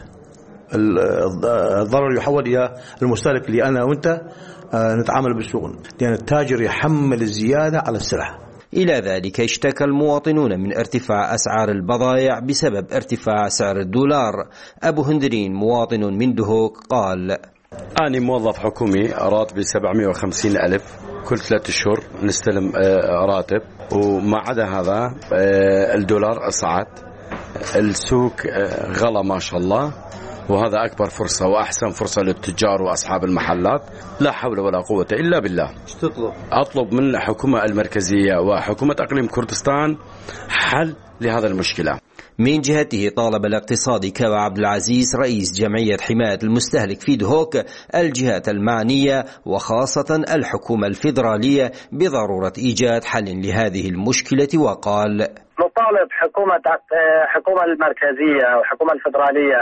الضرر يحول إلى المستهلك اللي أنا وأنت نتعامل بالسوق، لأن التاجر يحمل الزيادة على السلعة. إلى ذلك اشتكى المواطنون من ارتفاع أسعار البضائع بسبب ارتفاع سعر الدولار. أبو هندرين مواطن من دهوك قال: أنا موظف حكومي راتبي سبعمئة وخمسين ألف، كل ثلاثة أشهر نستلم راتب، وما عدا هذا الدولار صعد، السوق غلا ما شاء الله، وهذا أكبر فرصة وأحسن فرصة للتجار وأصحاب المحلات. لا حول ولا قوة إلا بالله. ايش تطلب؟ أطلب من الحكومة المركزية وحكومة أقليم كردستان حل لهذا المشكلة. من جهته طالب الاقتصادي كاو عبد العزيز رئيس جمعية حماية المستهلك في دهوك الجهات المعنية وخاصة الحكومة الفيدرالية بضرورة إيجاد حل لهذه المشكلة، وقال: نطالب حكومة حكومة المركزية والحكومة الفيدرالية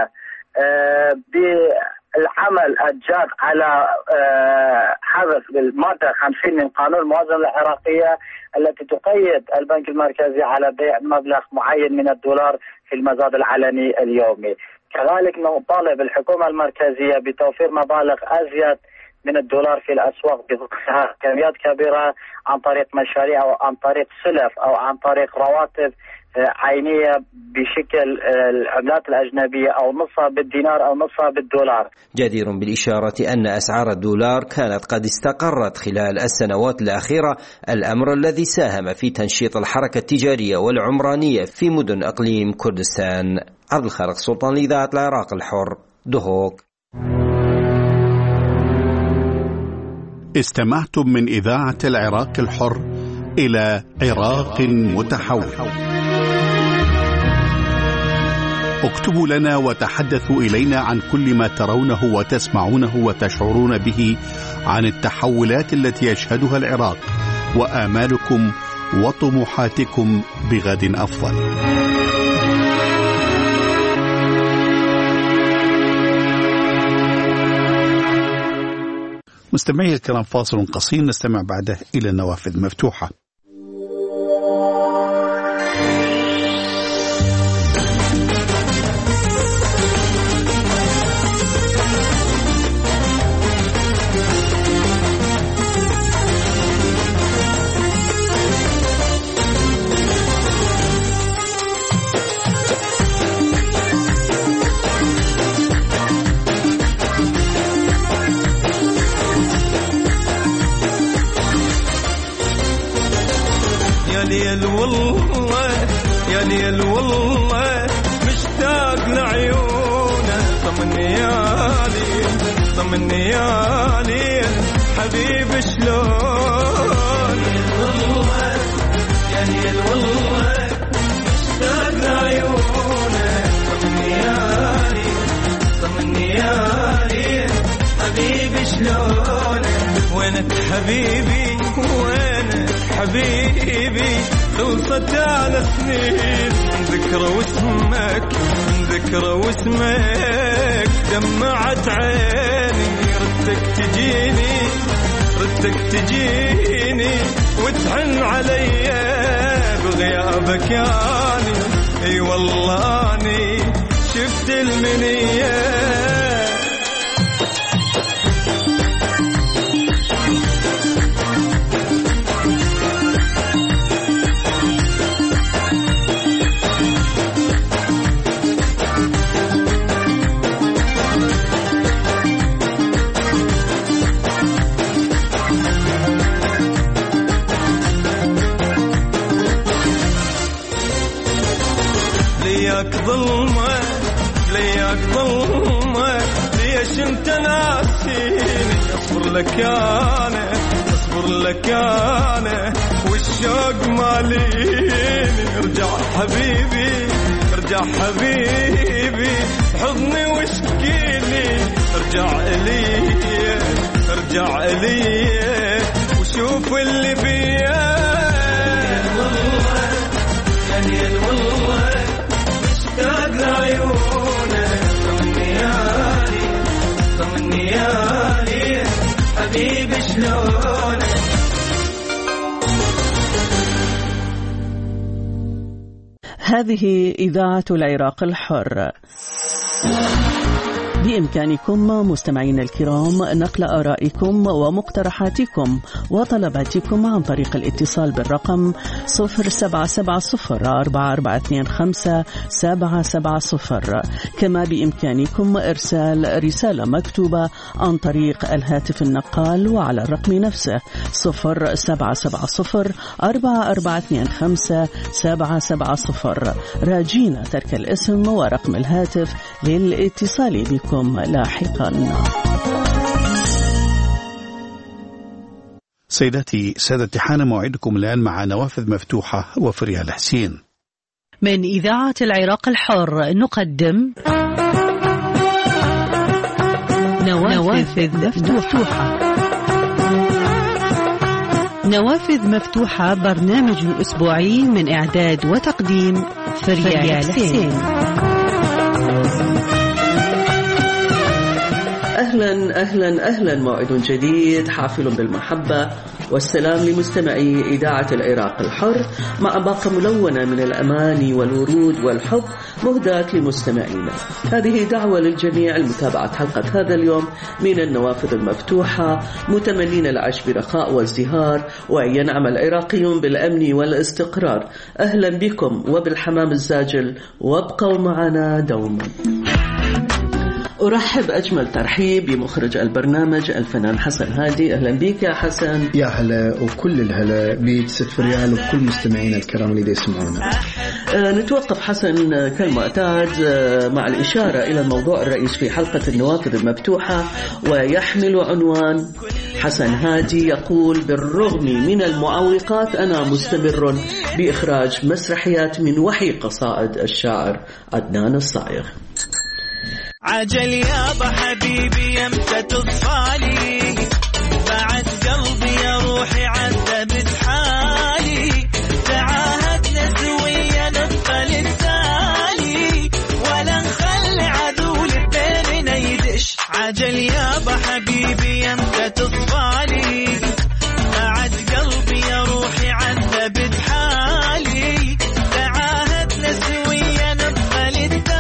بالعمل الجاد على حذف المادة خمسين من قانون الموازنة العراقية التي تقيد البنك المركزي على بيع مبلغ معين من الدولار في المزاد العلني اليومي. كذلك نطالب الحكومة المركزية بتوفير مبالغ أزيد من الدولار في الأسواق بضخها كميات كبيرة عن طريق مشاريع أو عن طريق سلف أو عن طريق رواتب عينية بشكل العملات الأجنبية أو نصها بالدينار أو نصها بالدولار. جدير بالإشارة أن أسعار الدولار كانت قد استقرت خلال السنوات الأخيرة، الأمر الذي ساهم في تنشيط الحركة التجارية والعمرانية في مدن أقليم كردستان. عبد الخالق سلطان لإذاعة العراق الحر، دهوك. استمعتم من إذاعة العراق الحر إلى عراق متحول. اكتبوا لنا وتحدثوا إلينا عن كل ما ترونه وتسمعونه وتشعرون به عن التحولات التي يشهدها العراق وآمالكم وطموحاتكم بغد أفضل. مستمعي الكرام، فاصل قصير نستمع بعده إلى النوافذ مفتوحة. يا ليل والله يا ليل والله مشتاق لعيونه، طمني يا ليل طمني يا ليل حبيب شلون. يا ليل والله مشتاق لعيونه، طمني يا ليل طمني يا ليل حبيب شلون. وينك حبيبي وينك حبيبي، خلصت على سنين ذكرى واسمك ذكرى واسمك، دمعت عيني ردك تجيني ردك تجيني وتحن علي بغيابك ياني. اي والله اني شفت المنيه. لياك ظلمة لياك ظلمة ليش انت ناسيني. اصبر لك انا اصبر لك انا والشوق ماليني. ارجع حبيبي ارجع حبيبي حضني واشكيلي. ارجع الي ارجع الي وشوف اللي بيا. يا ليل والله مشتاق لعيونك، طمني يا ليل طمني يا ليل حبيبي شلونك. هذه إذاعة العراق الحر. بإمكانكم مستمعين الكرام نقل آرائكم ومقترحاتكم وطلباتكم عن طريق الاتصال بالرقم صفر سبعة سبعة صفر أربعة أربعة اثنين خمسة سبعة سبعة صفر. كما بإمكانكم إرسال رسالة مكتوبة عن طريق الهاتف النقال وعلى الرقم نفسه صفر سبعة سبعة صفر أربعة أربعة اثنين خمسة سبعة سبعة صفر، راجين ترك الاسم ورقم الهاتف للاتصال بكم لاحقا. سيداتي سادتي، حان موعدكم الآن مع نوافذ مفتوحة وفريال حسين. من إذاعة العراق الحر نقدم نوافذ مفتوحة. نوافذ مفتوحة برنامج الأسبوعي من إعداد وتقديم فريال حسين. أهلا أهلا أهلا، موعد جديد حافل بالمحبة والسلام لمستمعي إذاعة العراق الحر، مع باقة ملونة من الأماني والورود والحب مهداة لمستمعينا. هذه دعوة للجميع لمتابعة حلقة هذا اليوم من النوافذ المفتوحة، متمنين العيش برخاء وازدهار وأن ينعم العراقيون بالأمن والاستقرار. أهلا بكم وبالحمام الزاجل، وابقوا معنا دوما. أرحب أجمل ترحيب بمخرج البرنامج الفنان حسن هادي. أهلا بك يا حسن. يا هلا وكل الهلا بيت ست ريال وكل مستمعينا الكرام اللي يسمعونا. أه نتوقف حسن كالمعتاد أه مع الإشارة إلى الموضوع الرئيس في حلقة النوافذ المفتوحة، ويحمل عنوان حسن هادي يقول: بالرغم من المعوقات أنا مستمر بإخراج مسرحيات من وحي قصائد الشاعر عدنان الصايغ. عجل يابا حبيبي يمتى تصفالي، بعد قلبي يا روحي عذبت حالي، تعاهدنا سويا نبقى للتالي ولا نخلي عدو بيننا يدش. عجل يابا حبيبي يمتى تصفالي، بعد قلبي يا روحي عذبت حالي، تعاهدنا سويا نبقى للتالي.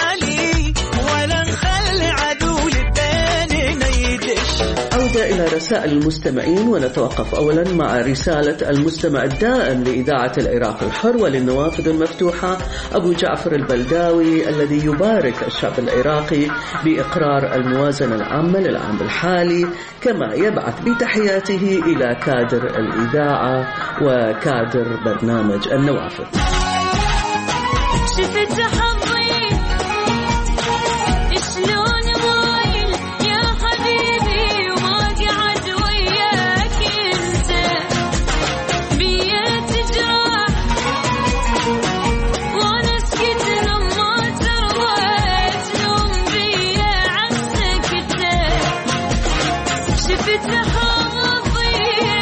عودة إلى رسائل المستمعين، ونتوقف أولا مع رسالة المستمع الدائم لإذاعة العراق الحر وللنوافذ المفتوحة أبو جعفر البلداوي، الذي يبارك الشعب العراقي بإقرار الموازنة العامة للعام الحالي، كما يبعث بتحياته إلى كادر الإذاعة وكادر برنامج النوافذ. شفت حظي شلون مايل يا حبيبي، وما قعد وياك انت بيا تجرح وانا سكت لما ترضى تلوم بيا عسكت. شفت حظي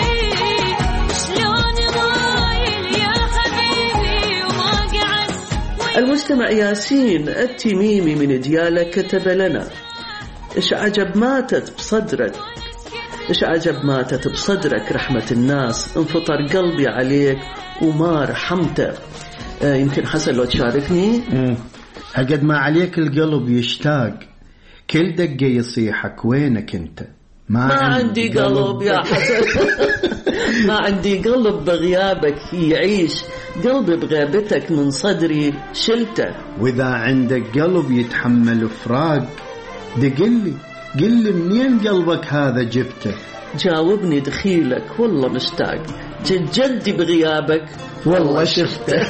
شلون مايل يا حبيبي، وما قعد. المستمع ياسين التميمي من ديالى كتب لنا: إيش عجب ماتت بصدرك، إيش عجب ماتت بصدرك رحمة الناس، انفطر قلبي عليك وما رحمته. آه يمكن حسن لو تشاركني. هقد ما عليك القلب يشتاق، كل دقة يصيحك وينك انت. ما, ما عندي قلب, قلب يا حسن. ما عندي قلب بغيابك يعيش، قلبي بغيبتك من صدري شلته. وإذا عندك قلب يتحمل فراق، دقلي قلي منين قلبك هذا جبته. جاوبني دخيلك والله مشتاق، جد جدي بغيابك والله شفته.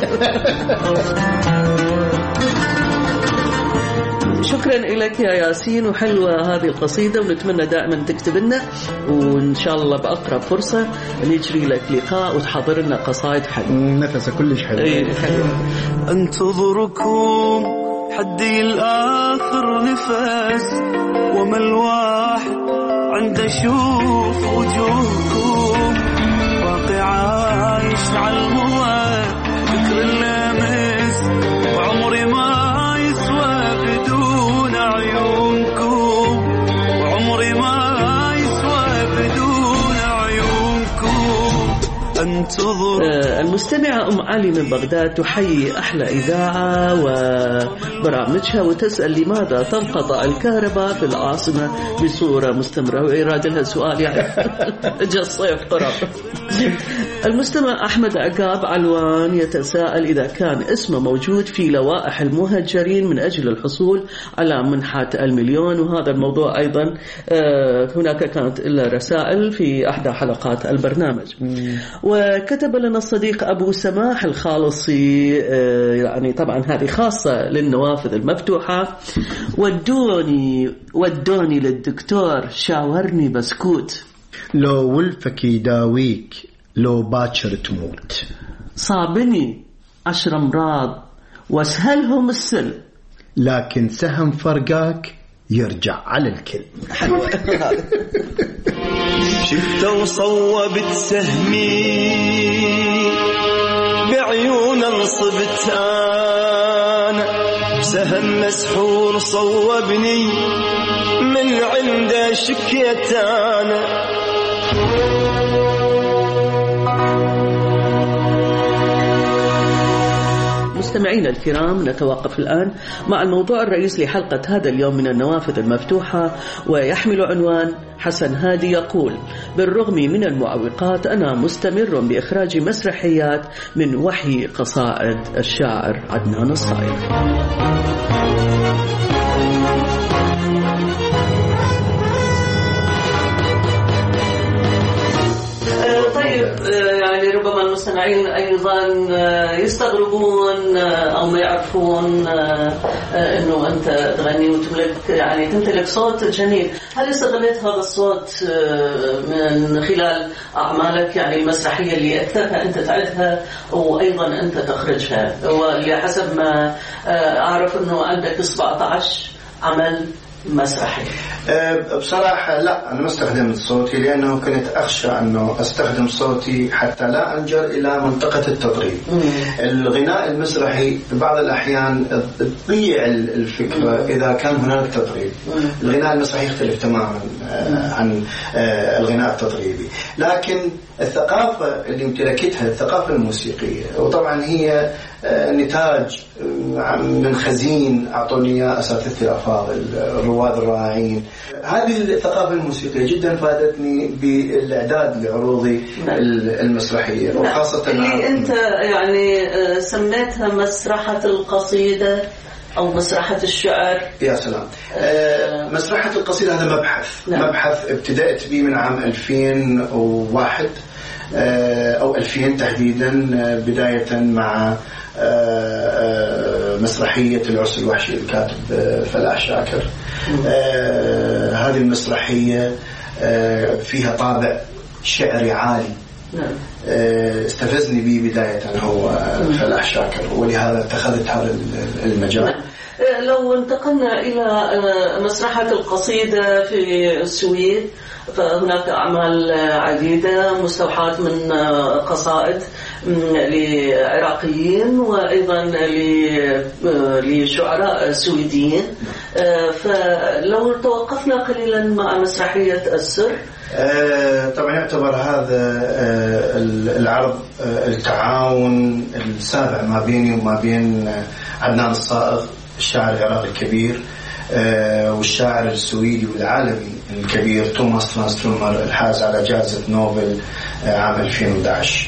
شكرا لك يا ياسين، وحلوة هذه القصيدة، ونتمنى دائما تكتب لنا، وإن شاء الله بأقرب فرصة نجري لك لقاء وتحضر لنا قصائد حلوة. نفسه كلش حلو. ايه حلو. انتظركم حدي الآخر نفس، وما الواحد عند أشوف وجوهكم، باقي عايش على المضى ذكر اللامس، وعمري ما يسوى بدون عيونكم، وعمري ما يسوى بدون عيونكم. انتظر. المستمعة أم علي من بغداد تحيي أحلى إذاعة وبرامجها، وتسأل لماذا تنقطع الكهرباء في العاصمة بصورة مستمرة، وإيراد لها سؤال يعني جاء الصيف قرب. المستمع أحمد عقاب علوان يتساءل إذا كان اسمه موجود في لوائح المهجرين من أجل الحصول على منحة المليون، وهذا الموضوع أيضا هناك كانت إلا رسائل في أحدى حلقات البرنامج. وكتب لنا الصديق أبو سماح الخالصي، يعني طبعا هذه خاصة للنوافذ المفتوحة: ودوني ودوني للدكتور شاورني بسكوت، لو ولفك يداويك لو باكر تموت، صابني عشر أمراض واسهلهم السلم، لكن سهم فرقاك يرجع على الكل. شفت وصوبت سهمي بعيون انصبت انا، سهم مسحور صوبني من عنده شكيت انا. مستمعينا الكرام، نتوقف الآن مع الموضوع الرئيس لحلقة هذا اليوم من النوافذ المفتوحة، ويحمل عنوان حسن هادي يقول: بالرغم من المعوقات أنا مستمر بإخراج مسرحيات من وحي قصائد الشاعر عدنان الصايغ. طيب، يعني ربما المستمعين أيضا يستغربون أو ما يعرفون أنه أنت تغني وتملك يعني تمتلك صوت جميل. هل استغلت هذا الصوت من خلال أعمالك يعني المسرحية اللي أكثرها أنت تعدها وأيضا أنت تخرجها؟ وحسب ما أعرف أنه عندك سبعة عشر عمل مسرحي. أه بصراحة لا، أنا ما استخدمت صوتي لأنه كنت أخشى أنه أستخدم صوتي حتى لا أنجر إلى منطقة التضريب. مم. الغناء المسرحي بعض الأحيان تضيع الفكرة إذا كان هناك تضريب. مم. الغناء المسرحي يختلف تماما آه عن آه الغناء التضريبي، لكن الثقافة اللي امتلكتها الثقافة الموسيقية، وطبعا هي نتاج من خزين أعطوني أساتذتي الأفاضل الرواد الرائعين. هذه الثقافة الموسيقية جدا فادتني بالإعداد لعروضي المسرحية، وخاصة اللي أنت يعني سميتها مسرحة القصيدة أو مسرحة الشعر. يا سلام. آه مسرحة القصيدة هذا مبحث. نعم. مبحث ابتدأت به من عام ألفين وواحد آه أو ألفين تحديدا، بداية مع مسرحية العرس الوحشي الكاتب فلاح شاكر. آه هذه المسرحية آه فيها طابع شعري عالي. آه استفزني به بداية هو فلاح شاكر، ولهذا اتخذت هذا المجال. لو انتقلنا إلى مسرحة القصيدة في السويد، فهناك أعمال عديدة مستوحاة من قصائد لعراقيين وأيضا لشعراء سويديين. فلو توقفنا قليلا مع مسرحية السر. طبعا يعتبر هذا العرض التعاون السابع ما بيني وما بين عدنان الصائغ الشاعر العراقي الكبير والشاعر السويدي والعالمي الكبير توماس ترانسترومر الحاز على جائزة نوبل عام ألفين وأحد عشر.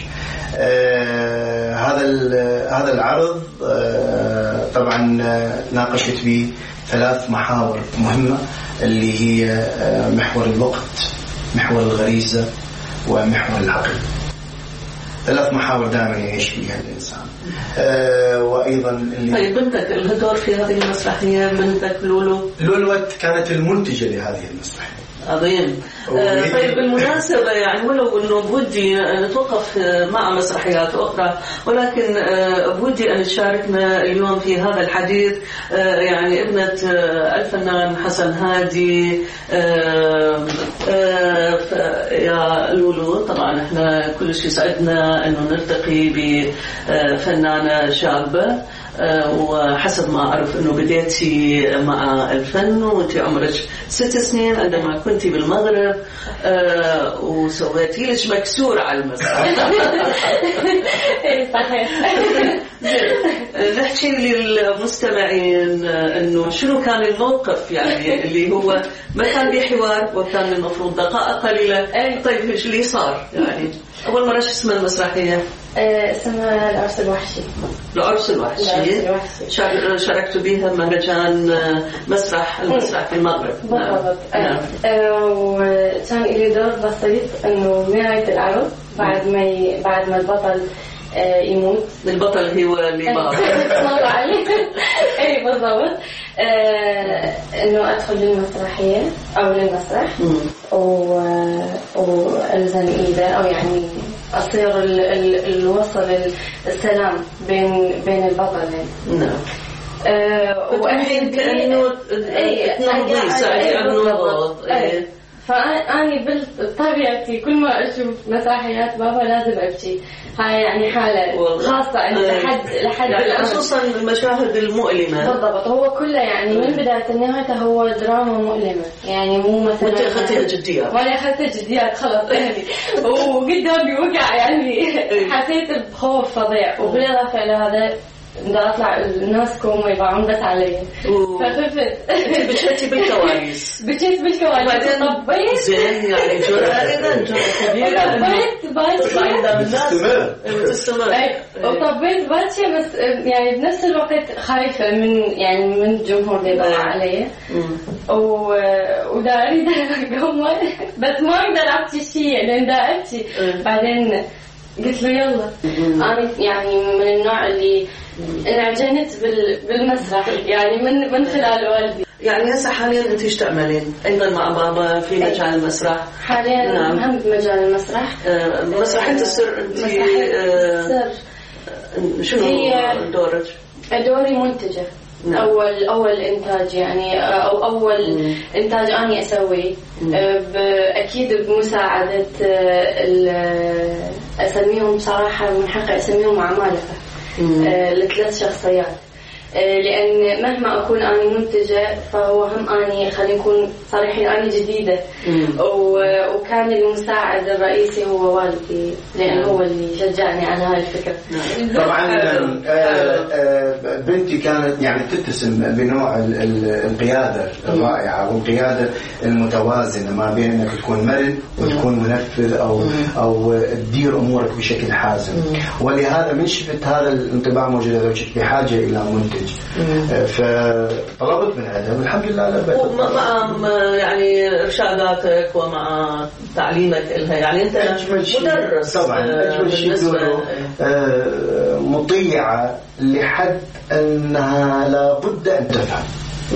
هذا هذا العرض طبعا ناقشت به ثلاث محاور مهمة، اللي هي محور الوقت، محور الغريزة، ومحور العقل. ثلاث محاور دائما يعيش فيها الإنسان. آه وأيضا اللي طيب بنتك الهدور في هذه المسرحية، بنتك لولو لولو كانت المنتجة لهذه المسرحية. عظيم. آه طيب بالمناسبة يعني ولو أنه بودي نتوقف مع مسرحيات أخرى، ولكن آه بودي أن تشاركنا اليوم في هذا الحديث آه يعني ابنة آه الفنان حسن هادي. آه آه يا لولو، طبعا احنا كل شيء سعدنا أنه نلتقي بفنانة شابة، وحسب ما أعرف أنه بديتي مع الفن وأنت عمرك ست سنين عندما كنتي بالمغرب، وسويتي لك مكسور على المسرح. صحيح. نحكي للمستمعين أنه شنو كان الموقف يعني اللي هو ما كان بحوار وكان المفروض دقائق قليلة. طيب ايش اللي صار يعني؟ أول مرة شو اسم المسرحية؟ اسمها العرس الوحشي. العرس الوحشي. شاركت بها مهرجان مسرح المسرح في المغرب. بالضبط. نعم. وكان لي دور بسيط إنه نهاية العرض بعد ما ي... بعد ما البطل يموت. البطل هو اللي باق. أي بالضبط. إنه أدخل للمسرحية أو للمسرح و... وألزم إيده أو يعني أصير ال ال الوصل السلام بين بين البطلين. نعم. أه وأحين كأنه تنظيم ساعي عن النضوض. فأني بطبيعتي كل ما أشوف مسرحيات بابا لازم أبكي. هاي يعني حالة خاصة أن لحد لحد يعني خصوصا المشاهد المؤلمة. بالضبط. هو كله يعني من بداية النهاية هو دراما مؤلمة يعني مو مثلا. وأنت أخذتها جديات. وأنا أخذتها جديات خلاص يعني وقدامي وقع يعني حسيت بخوف فظيع وبالإضافة إلى هذا بدي أطلع الناس كوم يضعون بس علي فخفت. أنت بتشتي بالكواليس. بتشت بالكواليس. وبعدين طبيت. زين يعني جرأة إذا جرأة كبيرة. طبيت باتشي. تستمر. وطبيت باتشي بس يعني بنفس الوقت خايفة من يعني من الجمهور اللي يضع علي. و وداري قوم بس ما أقدر أبكي شيء لأن دا أبكي. بعدين قلت له يلا. أنا يعني من النوع اللي انعجنت بالمسرح يعني من من خلال والدي. يعني هسه حاليا انت ايش تعملين؟ ايضا مع بابا في مجال المسرح؟ حاليا نعم. هم بمجال المسرح. آه مسرحية السر انت آه السر شنو دورك؟ دوري منتجة. نعم. أول أول إنتاج يعني أو أول مم. إنتاج أنا أسويه أكيد بمساعدة أسميهم صراحة من حقي أسميهم عمالقة لثلاث شخصيات لأن مهما أكون أنا منتجة فهو هم أني خلينا نكون صريحين أنا جديدة وكان المساعد الرئيسي هو والدي لأن هو اللي شجعني على هاي الفكرة. طبعا بنتي كانت يعني تتسم بنوع القيادة الرائعة والقيادة المتوازنة ما بين أنك تكون مرن وتكون منفذ أو أو تدير أمورك بشكل حازم ولهذا من شفت هذا الانطباع موجود زوجتك بحاجة إلى منتج فطلبت من هذا والحمد لله لبيت مع يعني إرشاداتك ومع تعليمك لها يعني أنت مدرس طبعا أجمل شيء مطيعة لحد أنها لابد أن تفهم.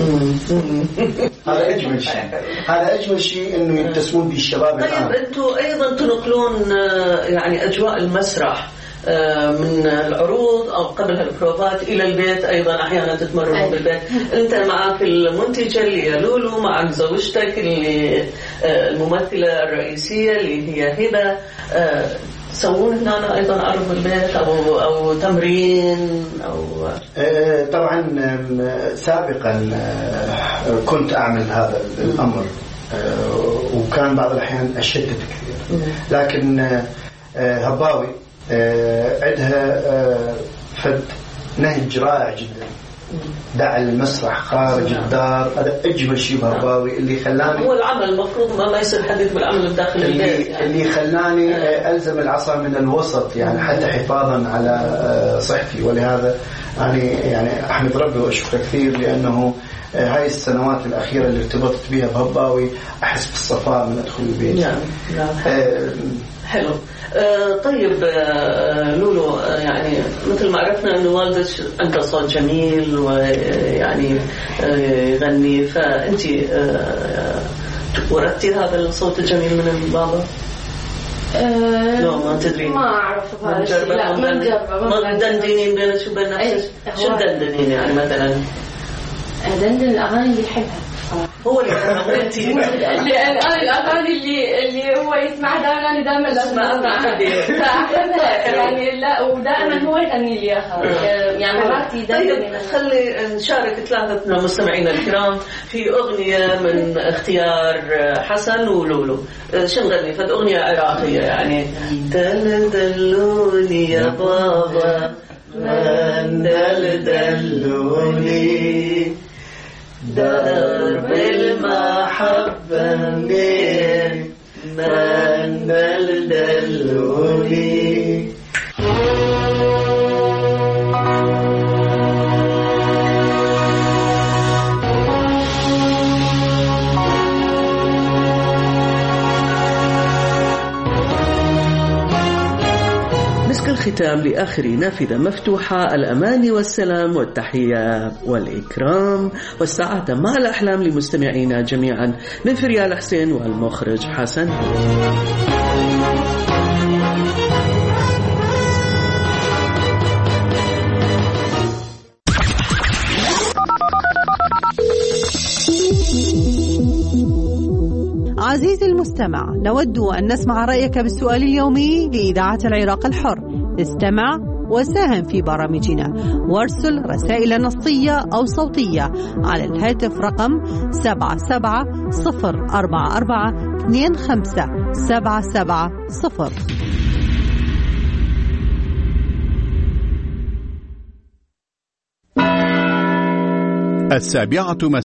هذا أجمل شيء هذا أجمل شيء إنه يتسمون بالشباب الآن. طيب أنتوا أيضا تنقلون يعني أجواء المسرح من العروض أو قبل البروفات إلى البيت أيضا أحيانا تتمرنوا بالبيت. أنت معك المنتجة اللي هي لولو معك زوجتك اللي الممثلة الرئيسية اللي هي هبة تسوون هنا أيضا عرض بالبيت أو أو تمرين أو طبعا سابقا كنت أعمل هذا الأمر وكان بعض الأحيان أشتت كثير لكن هباوي عندها فد نهج رائع جدا دع المسرح خارج الدار. هذا أجمل شيء بهباوي اللي خلاني هو العمل المفروض ما يصير حديث بالعمل الداخلي اللي, البيت يعني. اللي خلاني ألزم العصا من الوسط يعني حتى حفاظا على صحتي ولهذا أنا يعني أحمد ربي وأشكره كثير لأنه هاي السنوات الأخيرة اللي ارتبطت بها بهباوي أحس بالصفاء من أدخل البيت. نعم نعم حلو. حلو. آه طيب آه لولو آه يعني مثل ما عرفنا أن والدك عنده صوت جميل ويعني آه يغني فأنت آه ورثتي هذا الصوت الجميل من البابا؟ أه لا ما تدرين ما أعرف هذا الشيء لا ما نجرب ما تدندنين بينك وبين نفسك شو تدندنين يعني مثلا؟ أدندن الأغاني اللي يحبها هو اللي حبيتي لأن أنا الأغاني اللي اللي هو يسمع دائما أنا دائما لازم أسمعها فأحبها يعني لا ودائما هو يغني لي يعني مراتي دائما. خلي نشارك ثلاثة مستمعينا الكرام في أغنية من اختيار حسن ولولو. شو نغني؟ فد أغنية عراقية يعني دل دلوني يا بابا من دل دلوني درب المحبة من من دلدلوني. مسك الختام لآخر نافذة مفتوحة الأمان والسلام والتحية والإكرام والسعادة مع الأحلام لمستمعينا جميعا من فريال حسين والمخرج حسن. عزيزي المستمع، نود أن نسمع رأيك بالسؤال اليومي لإذاعة العراق الحر. استمع وساهم في برامجنا وارسل رسائل نصية أو صوتية على الهاتف رقم سبعة سبعة صفر أربعة أربعة اثنين خمسة سبعة سبعة صفر. السابعة